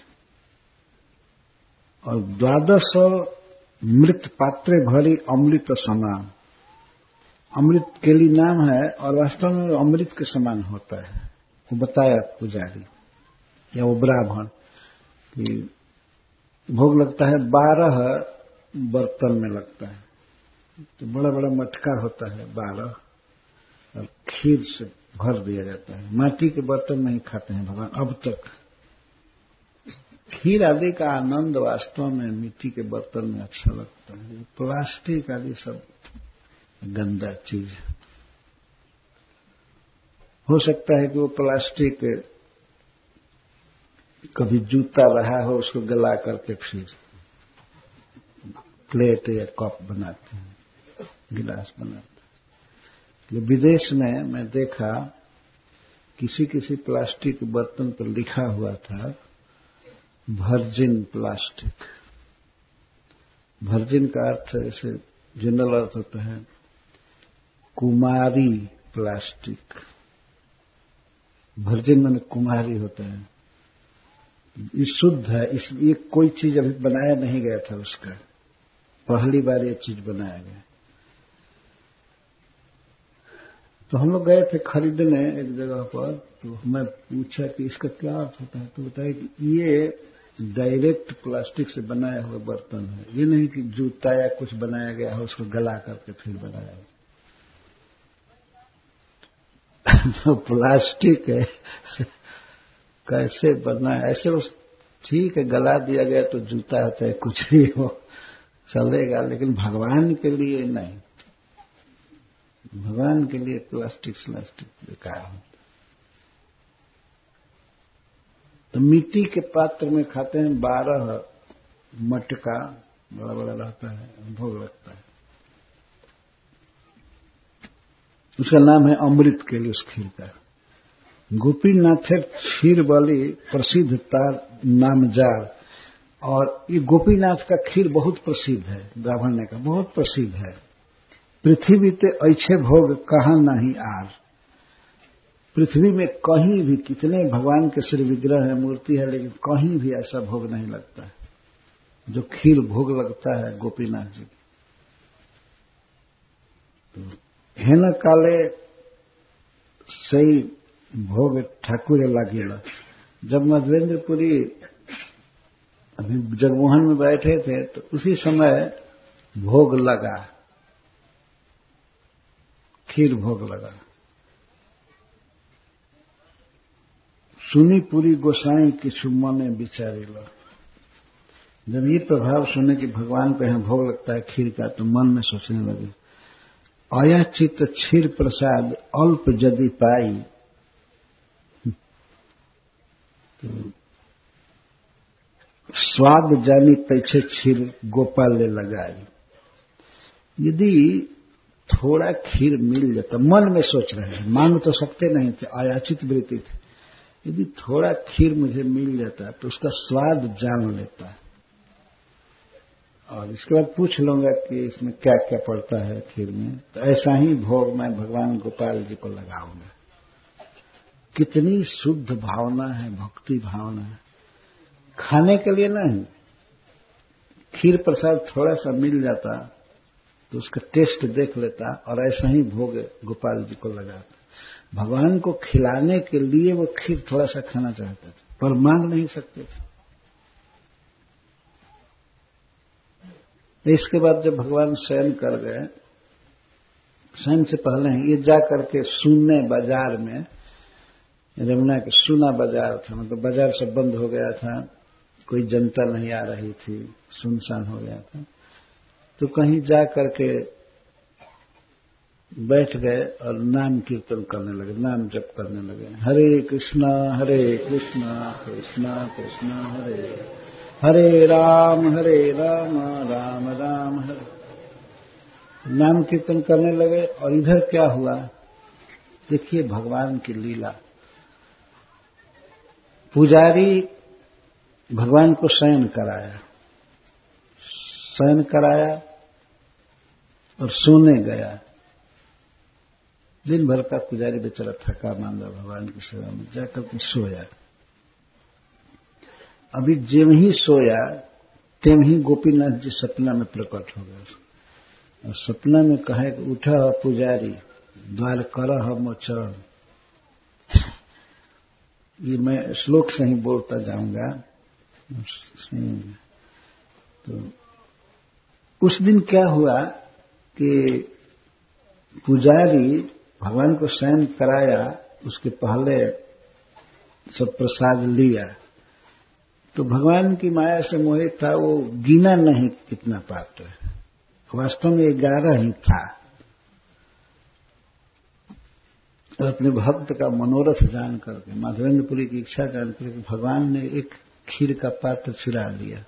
और द्वादश मृत पात्रे भरी अमृत समान, अमृत केली नाम है और वास्तव में अमृत के समान होता है। वो बताया पुजारी या वो ब्राह्मण कि भोग लगता है बारह बर्तन में लगता है, तो बड़ा बड़ा मटका होता है बारह, और खीर से भर दिया जाता है। माटी के बर्तन में ही खाते हैं भगवान अब तक। खीर आदि का आनंद वास्तव में मिट्टी के बर्तन में अच्छा लगता है। प्लास्टिक आदि सब गंदा चीज। हो सकता है कि वो प्लास्टिक कभी जूता रहा हो, उसको गला करके फिर प्लेट या कप बनाते हैं, गिलास बनाते हैं। विदेश में मैं देखा किसी किसी प्लास्टिक बर्तन पर लिखा हुआ था वर्जिन प्लास्टिक। वर्जिन का अर्थ ऐसे जनरल अर्थ होता है कुमारी प्लास्टिक। वर्जिन माने कुमारी होता है, ये शुद्ध है, इसलिए कोई चीज अभी बनाया नहीं गया था उसका, पहली बार ये चीज बनाया गया। तो हम लोग गए थे खरीदने एक जगह पर, तो मैं पूछा कि इसका क्या अर्थ होता है, तो बताया कि ये डायरेक्ट प्लास्टिक से बनाया हुआ बर्तन है, ये नहीं कि जूता या कुछ बनाया गया है उसको गला करके फिर बनाया गया। तो प्लास्टिक है कैसे बना है, ऐसे उस ठीक है गला दिया गया तो जूता होता है, कुछ भी हो चलेगा, लेकिन भगवान के लिए नहीं। भगवान के लिए प्लास्टिक प्लास्टिक बेकार होता। तो मिट्टी के पात्र में खाते हैं, बारह मटका बड़ा बड़ा रहता है, भोग लगता है। उसका नाम है अमृत के लिए उस खीर का। गोपीनाथ क्षीर बलि प्रसिद्ध तार नामजार, और ये गोपीनाथ का खीर बहुत प्रसिद्ध है, ब्राह्मण का बहुत प्रसिद्ध है। पृथ्वी ते ऐछे भोग कहाँ नहीं आर। पृथ्वी में कहीं भी कितने भगवान के श्री विग्रह है, मूर्ति है, लेकिन कहीं भी ऐसा भोग नहीं लगता है जो खीर भोग लगता है गोपीनाथ जी। तो हेन काले सही भोग ठाकुर लागेला। जब मधवेंद्रपुरी अभी जगमोहन में बैठे थे तो उसी समय भोग लगा, खीर भोग लगा। सुनी पूरी गोसाई किछु मने विचारिला। जब ये प्रभाव सुने कि भगवान को यहां भोग लगता है खीर का, तो मन में सोचने लगे अयाचित क्षीर प्रसाद अल्प यदि पाई। तो स्वाद जानी तैछे क्षीर गोपाल ले लगाई। यदि थोड़ा खीर मिल जाता, मन में सोच रहे हैं, मांग तो सकते नहीं थे, अयाचित वृत्ति थे, यदि थोड़ा खीर मुझे मिल जाता तो उसका स्वाद जान लेता, और इसके बाद पूछ लूंगा कि इसमें क्या क्या पड़ता है खीर में, तो ऐसा ही भोग मैं भगवान गोपाल जी को लगाऊंगा। कितनी शुद्ध भावना है, भक्ति भावना है, खाने के लिए नहीं। खीर प्रसाद थोड़ा सा मिल जाता तो उसका टेस्ट देख लेता और ऐसा ही भोग गोपाल जी को लगाता। भगवान को खिलाने के लिए वो खीर थोड़ा सा खाना चाहते थे, पर मांग नहीं सकते थे। इसके बाद जब भगवान शयन कर गए, शयन से पहले ये जा करके सुनने बाजार में, यमुना के सुना बाजार था, मतलब बाजार सब बंद हो गया था, कोई जनता नहीं आ रही थी, सुनसान हो गया था, तो कहीं जा करके बैठ गए और नाम कीर्तन करने लगे, नाम जप करने लगे। हरे कृष्णा हरे कृष्णा कृष्णा कृष्णा हरे हरे राम हरे राम राम राम हरे। नाम कीर्तन करने लगे। और इधर क्या हुआ देखिए, भगवान की लीला। पुजारी भगवान को शयन कराया, शयन कराया और सोने गया। दिन भर का पुजारी बेचारा थका मांदा भगवान की सेवा में, जाकर के सोया। अभी जेम ही सोया तेम ही गोपीनाथ जी सपना में प्रकट हो गए, और सपना में कहे कि उठा पुजारी द्वार करह मोचरण। ये मैं श्लोक से ही बोलता जाऊंगा। तो उस दिन क्या हुआ कि पुजारी भगवान को शयन कराया, उसके पहले सब प्रसाद लिया, तो भगवान की माया से मोहित था, वो गिना नहीं कितना पात्र है, वास्तव में ग्यारह ही था। अपने भक्त का मनोरथ जान करके, माधवेंद्रपुरी की इच्छा जान करके भगवान ने एक खीर का पात्र चुरा लिया।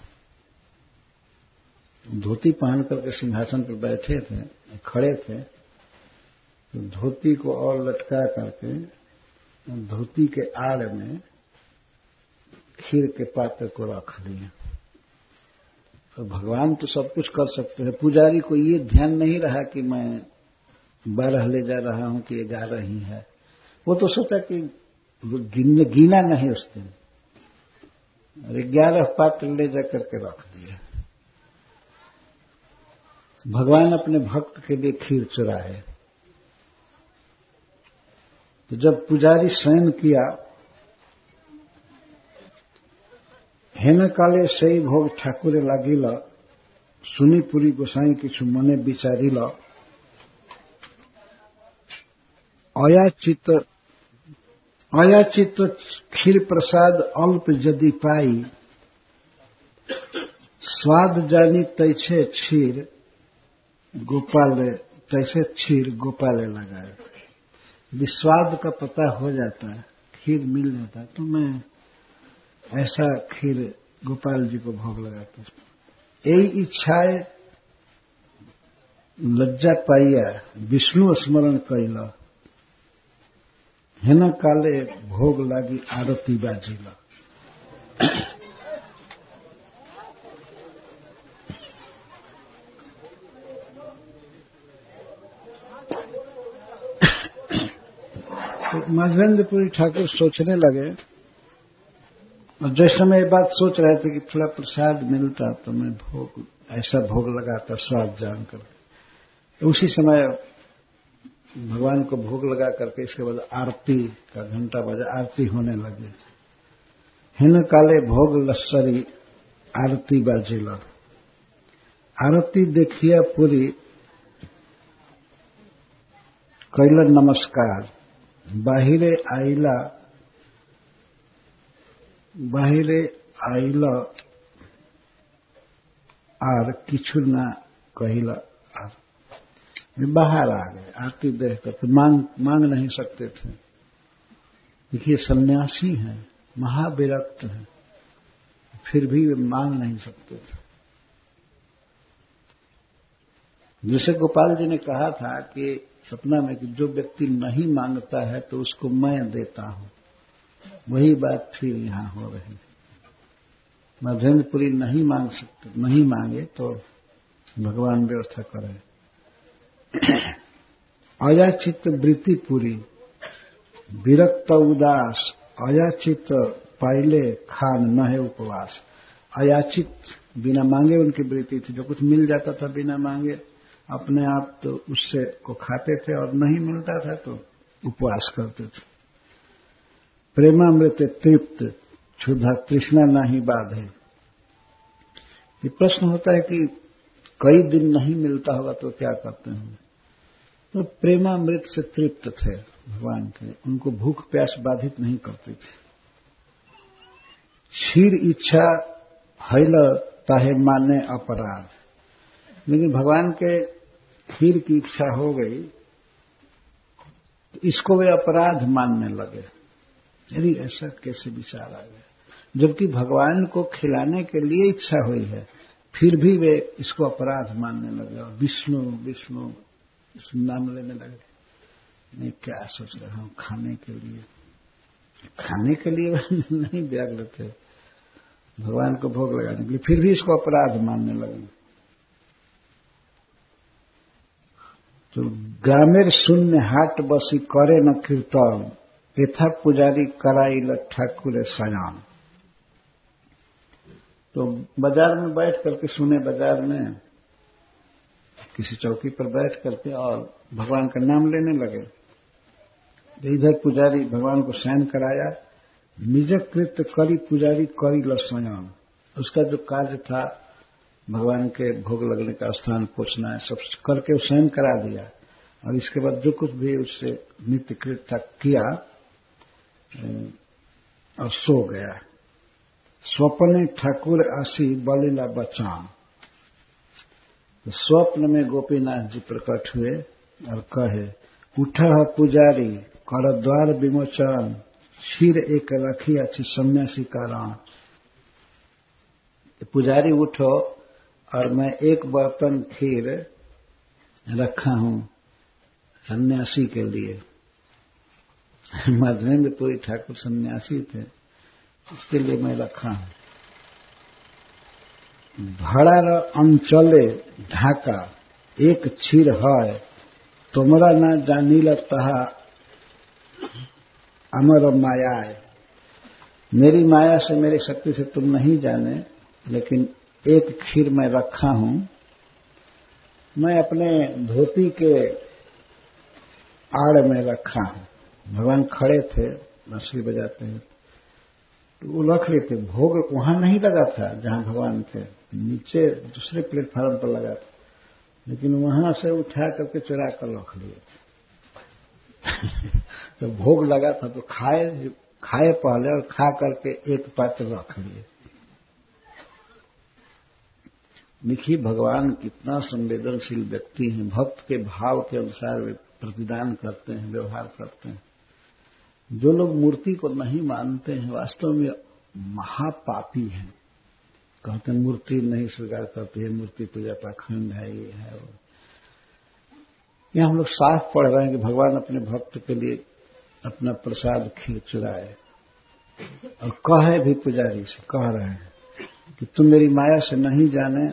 धोती पहन करके सिंहासन पर बैठे थे, खड़े थे, तो धोती को और लटका करके धोती के आड़ में खीर के पात्र को रख दिया। तो भगवान तो सब कुछ कर सकते हैं, पुजारी को ये ध्यान नहीं रहा कि मैं बारह ले जा रहा हूं कि ये जा रही है। वो तो सोचा कि गिना नहीं उस दिन, और ग्यारह पात्र ले जा करके रख दिया। भगवान अपने भक्त के लिए खीर चुराए। तो जब पुजारी शयन किया, हेन काले सही भोग ठाकुरे लागिल, सुनी पुरी गोसाई किछु मने विचारिल, अयाचित अयाचित खीर प्रसाद अल्प यदि पाई, स्वाद जानी तैछे क्षीर गोपाल तैसे क्षीर गोपाले लगाए। यदि स्वाद का पता हो जाता है, खीर मिल जाता, तो मैं ऐसा खीर गोपाल जी को भोग लगाता। यही इच्छाए लज्जा पाइया विष्णु स्मरण कैला, हेन काले भोग लागी आरती बाजिला। तो माधवेंद्रपुरी ठाकुर सोचने लगे, और जिस समय ये बात सोच रहे थे कि थोड़ा प्रसाद मिलता तो मैं भोग ऐसा भोग लगाता स्वाद जानकर, उसी समय भगवान को भोग लगा करके इसके बाद आरती का घंटा बजा, आरती होने लगी। हिन काले भोग लस्सरी आरती बाजिला, आरती देखिया पूरी कैला नमस्कार, बाहिरे आइला बाहिरे आइला आर किछु ना कहिला, आर बाहर आ गए। आरती देख कर तो मांग मांग नहीं सकते थे। देखिए सन्यासी हैं, महाविरक्त हैं, फिर भी वे मांग नहीं सकते थे। जैसे गोपाल जी ने कहा था कि सपना में कि जो व्यक्ति नहीं मांगता है तो उसको मैं देता हूं, वही बात फिर यहां हो रही है। माधवेंद्रपुरी नहीं मांग सकते, नहीं मांगे तो भगवान व्यवस्था करे। अयाचित वृत्ति पूरी विरक्त उदास, अयाचित पाइले खान न है उपवास। अयाचित बिना मांगे उनकी वृत्ति थी, जो कुछ मिल जाता था बिना मांगे अपने आप तो उससे को खाते थे, और नहीं मिलता था तो उपवास करते थे। प्रेमामृत तृप्त क्षुधा तृष्णा नहीं बाधे। ये प्रश्न होता है कि कई दिन नहीं मिलता होगा तो क्या करते हैं? तो प्रेमामृत से तृप्त थे भगवान के, उनको भूख प्यास बाधित नहीं करती थी। क्षीर इच्छा हैल ताहे माने अपराध, लेकिन भगवान के खीर की इच्छा हो गई तो इसको वे अपराध मानने लगे। यदि ऐसा कैसे विचार आ गया, जबकि भगवान को खिलाने के लिए इच्छा हुई है, फिर भी वे इसको अपराध मानने लगे और विष्णु विष्णु इस नाम लेने लगे। मैं क्या सोच रहा हूं, खाने के लिए खाने के लिए नहीं व्याग्र थे भगवान को भोग लगाने के लिए, फिर भी इसको अपराध मानने लगे। तो ग्रामेर शून्य हाट बसी करे न कीर्तन, यथा पुजारी कराइल ठाकुर सयान। तो बाजार में बैठ करके सुने, बाजार में किसी चौकी पर बैठ करके और भगवान का नाम लेने लगे। इधर पुजारी भगवान को शयन कराया, निज कृत करी पुजारी करी ल स्वयं। उसका जो कार्य था भगवान के भोग लगने का स्थान पहुंचना है, सब करके शयन करा दिया, और इसके बाद जो कुछ भी उससे नित्य कृत था किया और सो गया। स्वप्ने ठाकुर आसी बलिला बचान। तो स्वप्न में गोपीनाथ जी प्रकट हुए और कहे, उठा पुजारी कर द्वार विमोचन, क्षीर एक रखी अच्छी सन्यासी का राण। पुजारी उठो और मैं एक बर्तन खीर रखा हूं सन्यासी के लिए। मधुरेंद्रपुरी ठाकुर सन्यासी थे, इसके लिए मैं रखा हूं। भड़ार अंचले ढाका एक क्षीर है, तुमरा न जानिल तहा अमर माया है। मेरी माया से, मेरी शक्ति से तुम नहीं जाने, लेकिन एक खीर मैं रखा हूं। मैं अपने धोती के आड़ में रखा हूं। भगवान खड़े थे, बांसुरी बजाते हैं, तो वो रख लेते। भोग वहां नहीं लगा था जहां भगवान थे, नीचे दूसरे प्लेटफार्म पर लगा था, लेकिन वहां से उठा करके चुरा कर रख लिए थे। तो भोग लगा था तो खाए खाए पहले, और खा करके एक पात्र रख लिए। देखिए भगवान कितना संवेदनशील व्यक्ति हैं। भक्त के भाव के अनुसार वे प्रतिदान करते हैं, व्यवहार करते हैं। जो लोग मूर्ति को नहीं मानते हैं वास्तव में महापापी हैं। कहते हैं मूर्ति नहीं स्वीकार करती है, मूर्ति पूजा पाखंड है, ये है वो। यहां हम लोग साफ पढ़ रहे हैं कि भगवान अपने भक्त के लिए अपना प्रसाद खीर चुराए, और कहे भी पुजारी से, कह रहे हैं कि तुम मेरी माया से नहीं जाने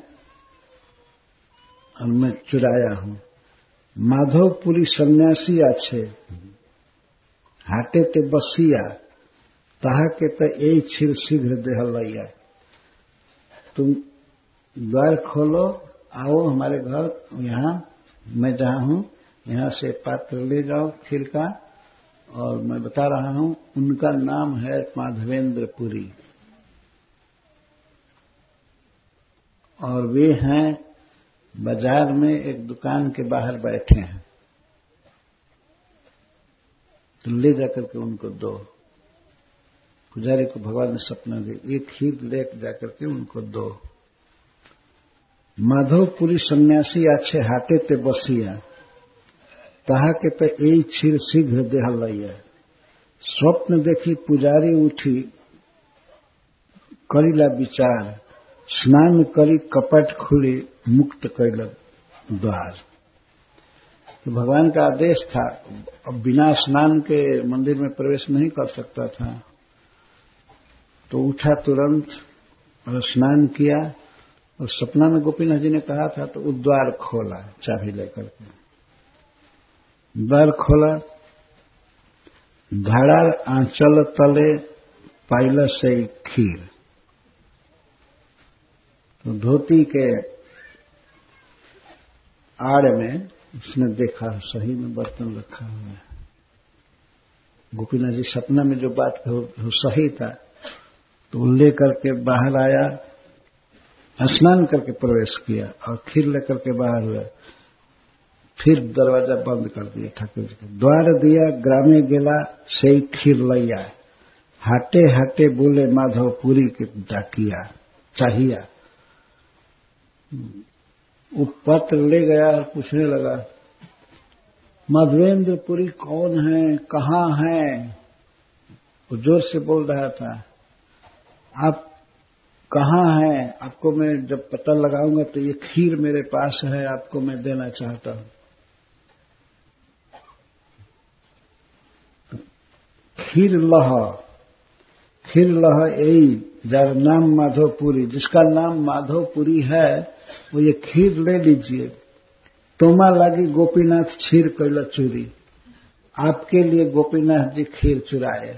और मैं चुराया हूं। माधवपुरी सन्यासी आछे हाटे ते बसिया, ताहा के ते यही क्षीर शीघ्र देह लैया। तुम द्वार खोलो, आओ हमारे घर, यहां मैं जहां हूं, यहां से पात्र ले जाओ खीर का। और मैं बता रहा हूं, उनका नाम है माधवेंद्रपुरी, और वे हैं बाजार में एक दुकान के बाहर बैठे हैं। तो ले जाकर के उनको दो। पुजारी को भगवान ने सपना दिया, एक खीर ले जाकर के उनको दो। माधवपुरी सन्यासी आछे हाटे ते बसिया, ताहा के ते यही क्षीर शीघ्र देह लैया। स्वप्न देखी पुजारी उठी करिला विचार, स्नान करी कपट खुली मुक्त कैल द्वार। तो भगवान का आदेश था, अब बिना स्नान के मंदिर में प्रवेश नहीं कर सकता था। तो उठा तुरंत और स्नान किया, और सपना में गोपीनाथ जी ने कहा था तो वो द्वार खोला चाबी लेकर के। द्वार खोला, धड़ार आंचल तले पाइला से खीर। तो धोती के आड़ में उसने देखा सही में बर्तन रखा हुआ है। गोपीनाथ जी सपना में जो बात हो सही था, तो लेकर के बाहर आया, स्नान करके प्रवेश किया और खीर लेकर के बाहर हुआ। फिर दरवाजा बंद कर दिया ठाकुर जी का। द्वार दिया ग्रामे गेला से खीर लैया, हाटे हाटे बोले माधवपुरी के डाकिया चाहिया। वो पत्र ले गया और पूछने लगा, माधवेंद्रपुरी कौन है, कहाँ है? वो जोर से बोल रहा था, आप कहाँ हैं? आपको मैं जब पता लगाऊंगा तो ये खीर मेरे पास है, आपको मैं देना चाहता हूं। खीर लह, खीर लह यही जार नाम माधवपुरी, जिसका नाम माधवपुरी है वो ये खीर ले लीजिए। तोमा लगी गोपीनाथ क्षीर कैला चोरी, आपके लिए गोपीनाथ जी खीर चुराए।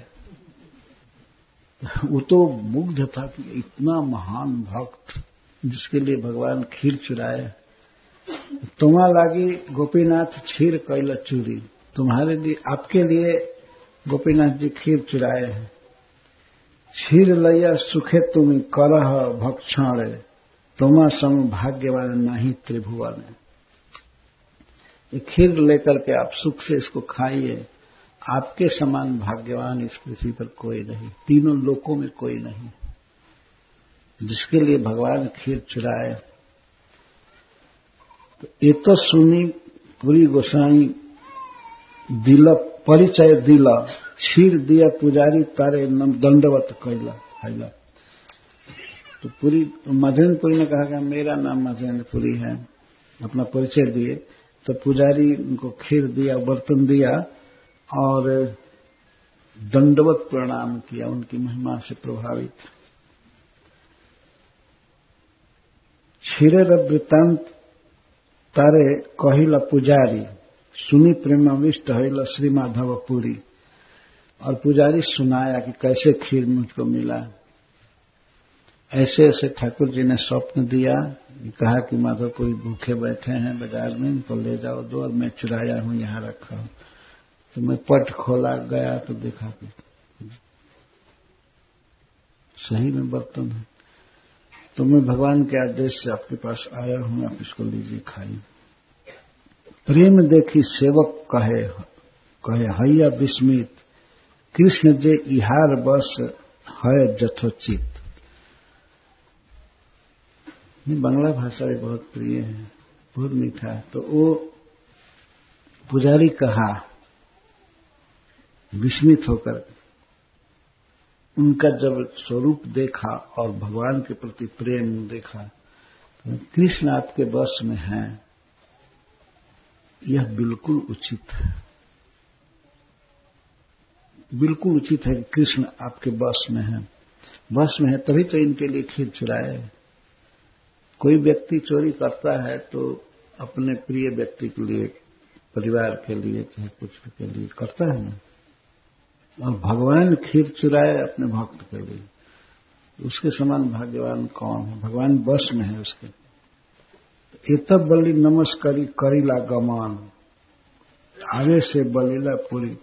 वो तो मुग्ध था कि इतना महान भक्त जिसके लिए भगवान खीर चुराए। तोमा लगी गोपीनाथ क्षीर कैला चोरी, तुम्हारे लिए, आपके लिए गोपीनाथ जी खीर चुराए हैं। क्षीर लैया सुखे तुम करह भक्षण, तोमा सम भाग्यवान नहीं त्रिभुवन। ये खीर लेकर के आप सुख से इसको खाइए, आपके समान भाग्यवान इस पृथ्वी पर कोई नहीं, तीनों लोकों में कोई नहीं, जिसके लिए भगवान खीर चुराए। तो ये तो सुनी पूरी गोसाई दिल परिचय दिला, क्षीर दिया पुजारी तारे दंडवत कैला हैला। तो पुरी मधेंद्रपुरी ने कहा कि मेरा नाम मधेंद्रपुरी है, अपना परिचय दिए। तो पुजारी उनको खीर दिया, बर्तन दिया और दंडवत प्रणाम किया, उनकी महिमा से प्रभावित। क्षीर वृत्तांत तारे कहिला पुजारी, सुनी प्रेमाविष्ट हैला श्री माधव पुरी। और पुजारी सुनाया कि कैसे खीर मुझको मिला। ऐसे ऐसे ठाकुर जी ने स्वप्न दिया, कहा कि माधवपुरी भूखे बैठे हैं बाजार में, इनको ले जाओ दो, और मैं चुराया हूं यहां रखा हूं। तो मैं पट खोला, गया तो देखा कि सही में बर्तन है। तो मैं भगवान के आदेश से आपके पास आया हूं, आप इसको लीजिए खाइए। प्रेम देखी सेवक कहे कहे हैया विस्मित, कृष्ण जे इहार बस है जथोचित। ये बांग्ला भाषा भी बहुत प्रिय है, बहुत मीठा है। तो वो पुजारी कहा विस्मित होकर, उनका जब स्वरूप देखा और भगवान के प्रति प्रेम देखा, तो कृष्ण आपके बस में है, यह बिल्कुल उचित है। बिल्कुल उचित है कि कृष्ण आपके बस में है। बस में है तभी तो इनके लिए खीर चुराए। कोई व्यक्ति चोरी करता है तो अपने प्रिय व्यक्ति के लिए, परिवार के लिए, चाहे कुछ के लिए करता है ना। और भगवान खीर चुराए अपने भक्त के लिए, उसके समान भाग्यवान कौन है। भगवान बस में है उसके। एतब बलि नमस्कारी करीला गमान, आवे से बलीला पूरी,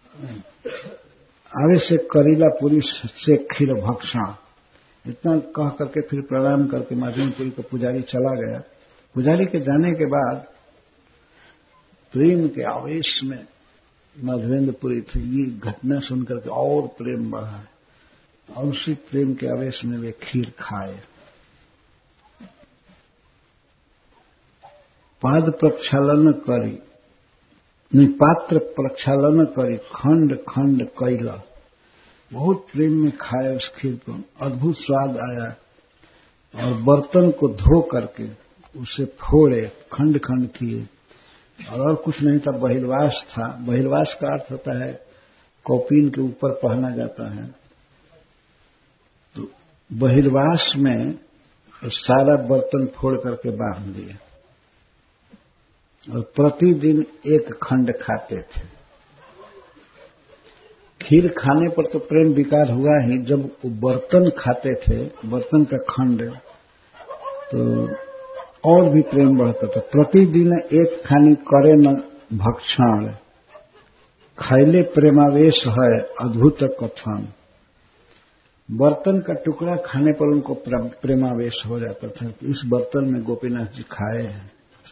आवे से करीला पूरी से खीर भक्षण। इतना कह करके फिर प्रणाम करके मधेंद्रपुरी को पुजारी चला गया। पुजारी के जाने के बाद प्रेम के आवेश में मधेंद्रपुरी थे। ये घटना सुनकर के और प्रेम बढ़ा, और उसी प्रेम के आवेश में वे खीर खाए। पाद प्रक्षालन करी, नहीं पात्र प्रक्षालन करी, खंड खंड कैला। बहुत प्रेम में खाया उस खीर को, अद्भुत स्वाद आया। और बर्तन को धो करके उसे फोड़े, खंड खंड किए। और कुछ नहीं था, बहिर्वास था। बहिर्वास का अर्थ होता है कौपीन के ऊपर पहना जाता है। तो बहिर्वास में सारा बर्तन फोड़ करके बांध दिए, और प्रतिदिन एक खंड खाते थे। खीर खाने पर तो प्रेम विकार हुआ ही, जब वो बर्तन खाते थे, बर्तन का खंड, तो और भी प्रेम बढ़ता था। प्रतिदिन एक खानी करे न भक्षण, खैले प्रेमावेश है अद्भुत कथन। बर्तन का टुकड़ा खाने पर उनको प्रेमावेश हो जाता था, इस बर्तन में गोपीनाथ जी खाए हैं।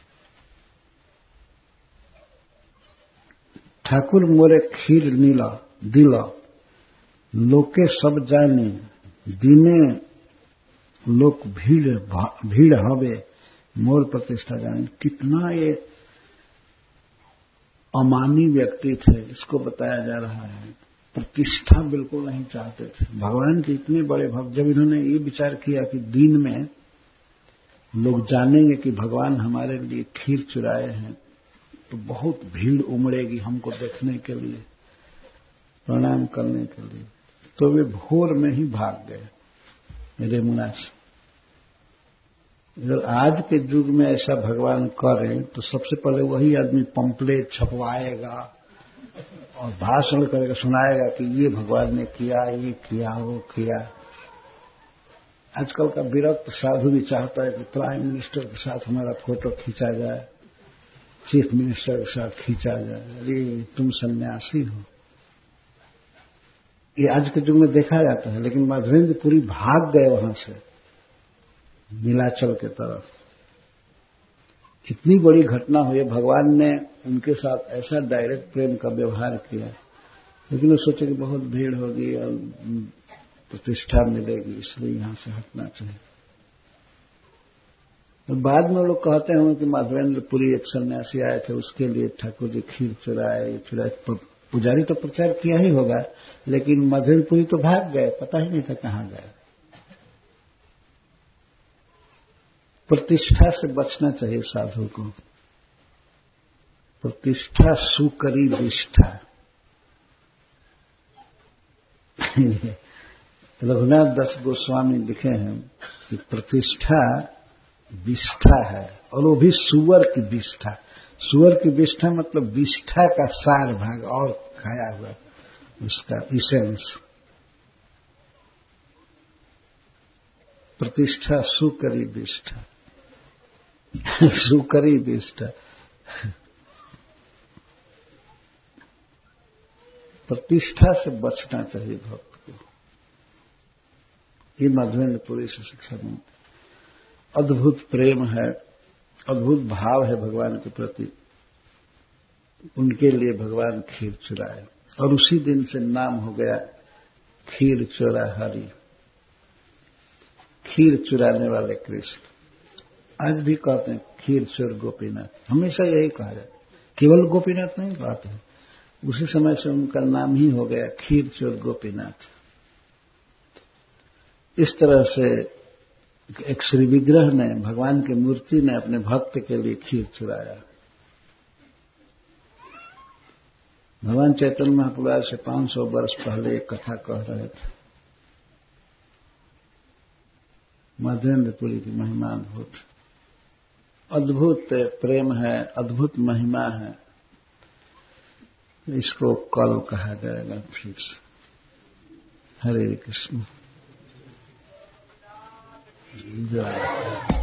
ठाकुर मोरे खीर नीला दिला, लोके सब जाने, दिने लोक भीड़ भीड़ हवे, मोर प्रतिष्ठा जाने। कितना ये अमानी व्यक्ति थे, इसको बताया जा रहा है। प्रतिष्ठा बिल्कुल नहीं चाहते थे। भगवान के इतने बड़े भक्त, जब इन्होंने ये विचार किया कि दिन में लोग जानेंगे कि भगवान हमारे लिए खीर चुराए हैं, तो बहुत भीड़ उमड़ेगी हमको देखने के लिए, प्रणाम करने के लिए। तो वे भोर में ही भाग गए रेमुना से। अगर आज के युग में ऐसा भगवान करें तो सबसे पहले वही आदमी पंपलेट छपवाएगा और भाषण करके सुनाएगा कि ये भगवान ने किया, ये किया, वो किया। आजकल का विरक्त साधु भी चाहता है कि प्राइम मिनिस्टर के साथ हमारा फोटो खींचा जाए, चीफ मिनिस्टर के साथ खींचा जाए। अरे तुम सन्यासी हो, ये आज के युग में देखा जाता है। लेकिन मधेंद्रपुरी भाग गए वहां से नीलाचल के तरफ। इतनी बड़ी घटना हुई, भगवान ने उनके साथ ऐसा डायरेक्ट प्रेम का व्यवहार किया, लेकिन वो सोचे कि बहुत भीड़ होगी और प्रतिष्ठा मिलेगी, इसलिए यहां से हटना चाहिए। तो बाद में लोग कहते हैं कि मधेंद्रपुरी एक सन्यासी आए थे, उसके लिए ठाकुर जी खीर चुराए चुराए पुजारी तो प्रचार किया ही होगा, लेकिन मधुरपुरी तो भाग गए, पता ही नहीं था कहां गए। प्रतिष्ठा से बचना चाहिए साधु को। प्रतिष्ठा सुकरी विष्ठा। रघुनाथ दास गोस्वामी लिखे हैं कि प्रतिष्ठा विष्ठा है, और वो भी सुअर की विष्ठा। सुअर की विष्ठा मतलब विष्ठा का सार भाग और खाया हुआ उसका इसेंस। प्रतिष्ठा सुकरी विष्ठा। सुकरी विष्ठा। प्रतिष्ठा से बचना चाहिए भक्त को। ये मध्वेन्द्रपुरी से शिक्षा मिलती। अद्भुत प्रेम है, अद्भुत भाव है भगवान के प्रति। उनके लिए भगवान खीर चुराए, और उसी दिन से नाम हो गया खीर चोरा हरि। खीर चुराने वाले कृष्ण। आज भी कहते हैं खीर चोर गोपीनाथ, हमेशा यही कहा जाता है, केवल गोपीनाथ नहीं कहते हैं। उसी समय से उनका नाम ही हो गया खीर चोर गोपीनाथ। इस तरह से एक श्री विग्रह ने, भगवान की मूर्ति ने अपने भक्त के लिए खीर चुराया। भगवान चैतन्य महाप्रभु आज से पांच सौ वर्ष पहले एक कथा कह रहे थे। मध्वेन्द्रपुरी की महिमा अद्भुत, अद्भुत प्रेम है, अद्भुत महिमा है। इसको कल कहा जाएगा फिर से। हरे कृष्ण। जय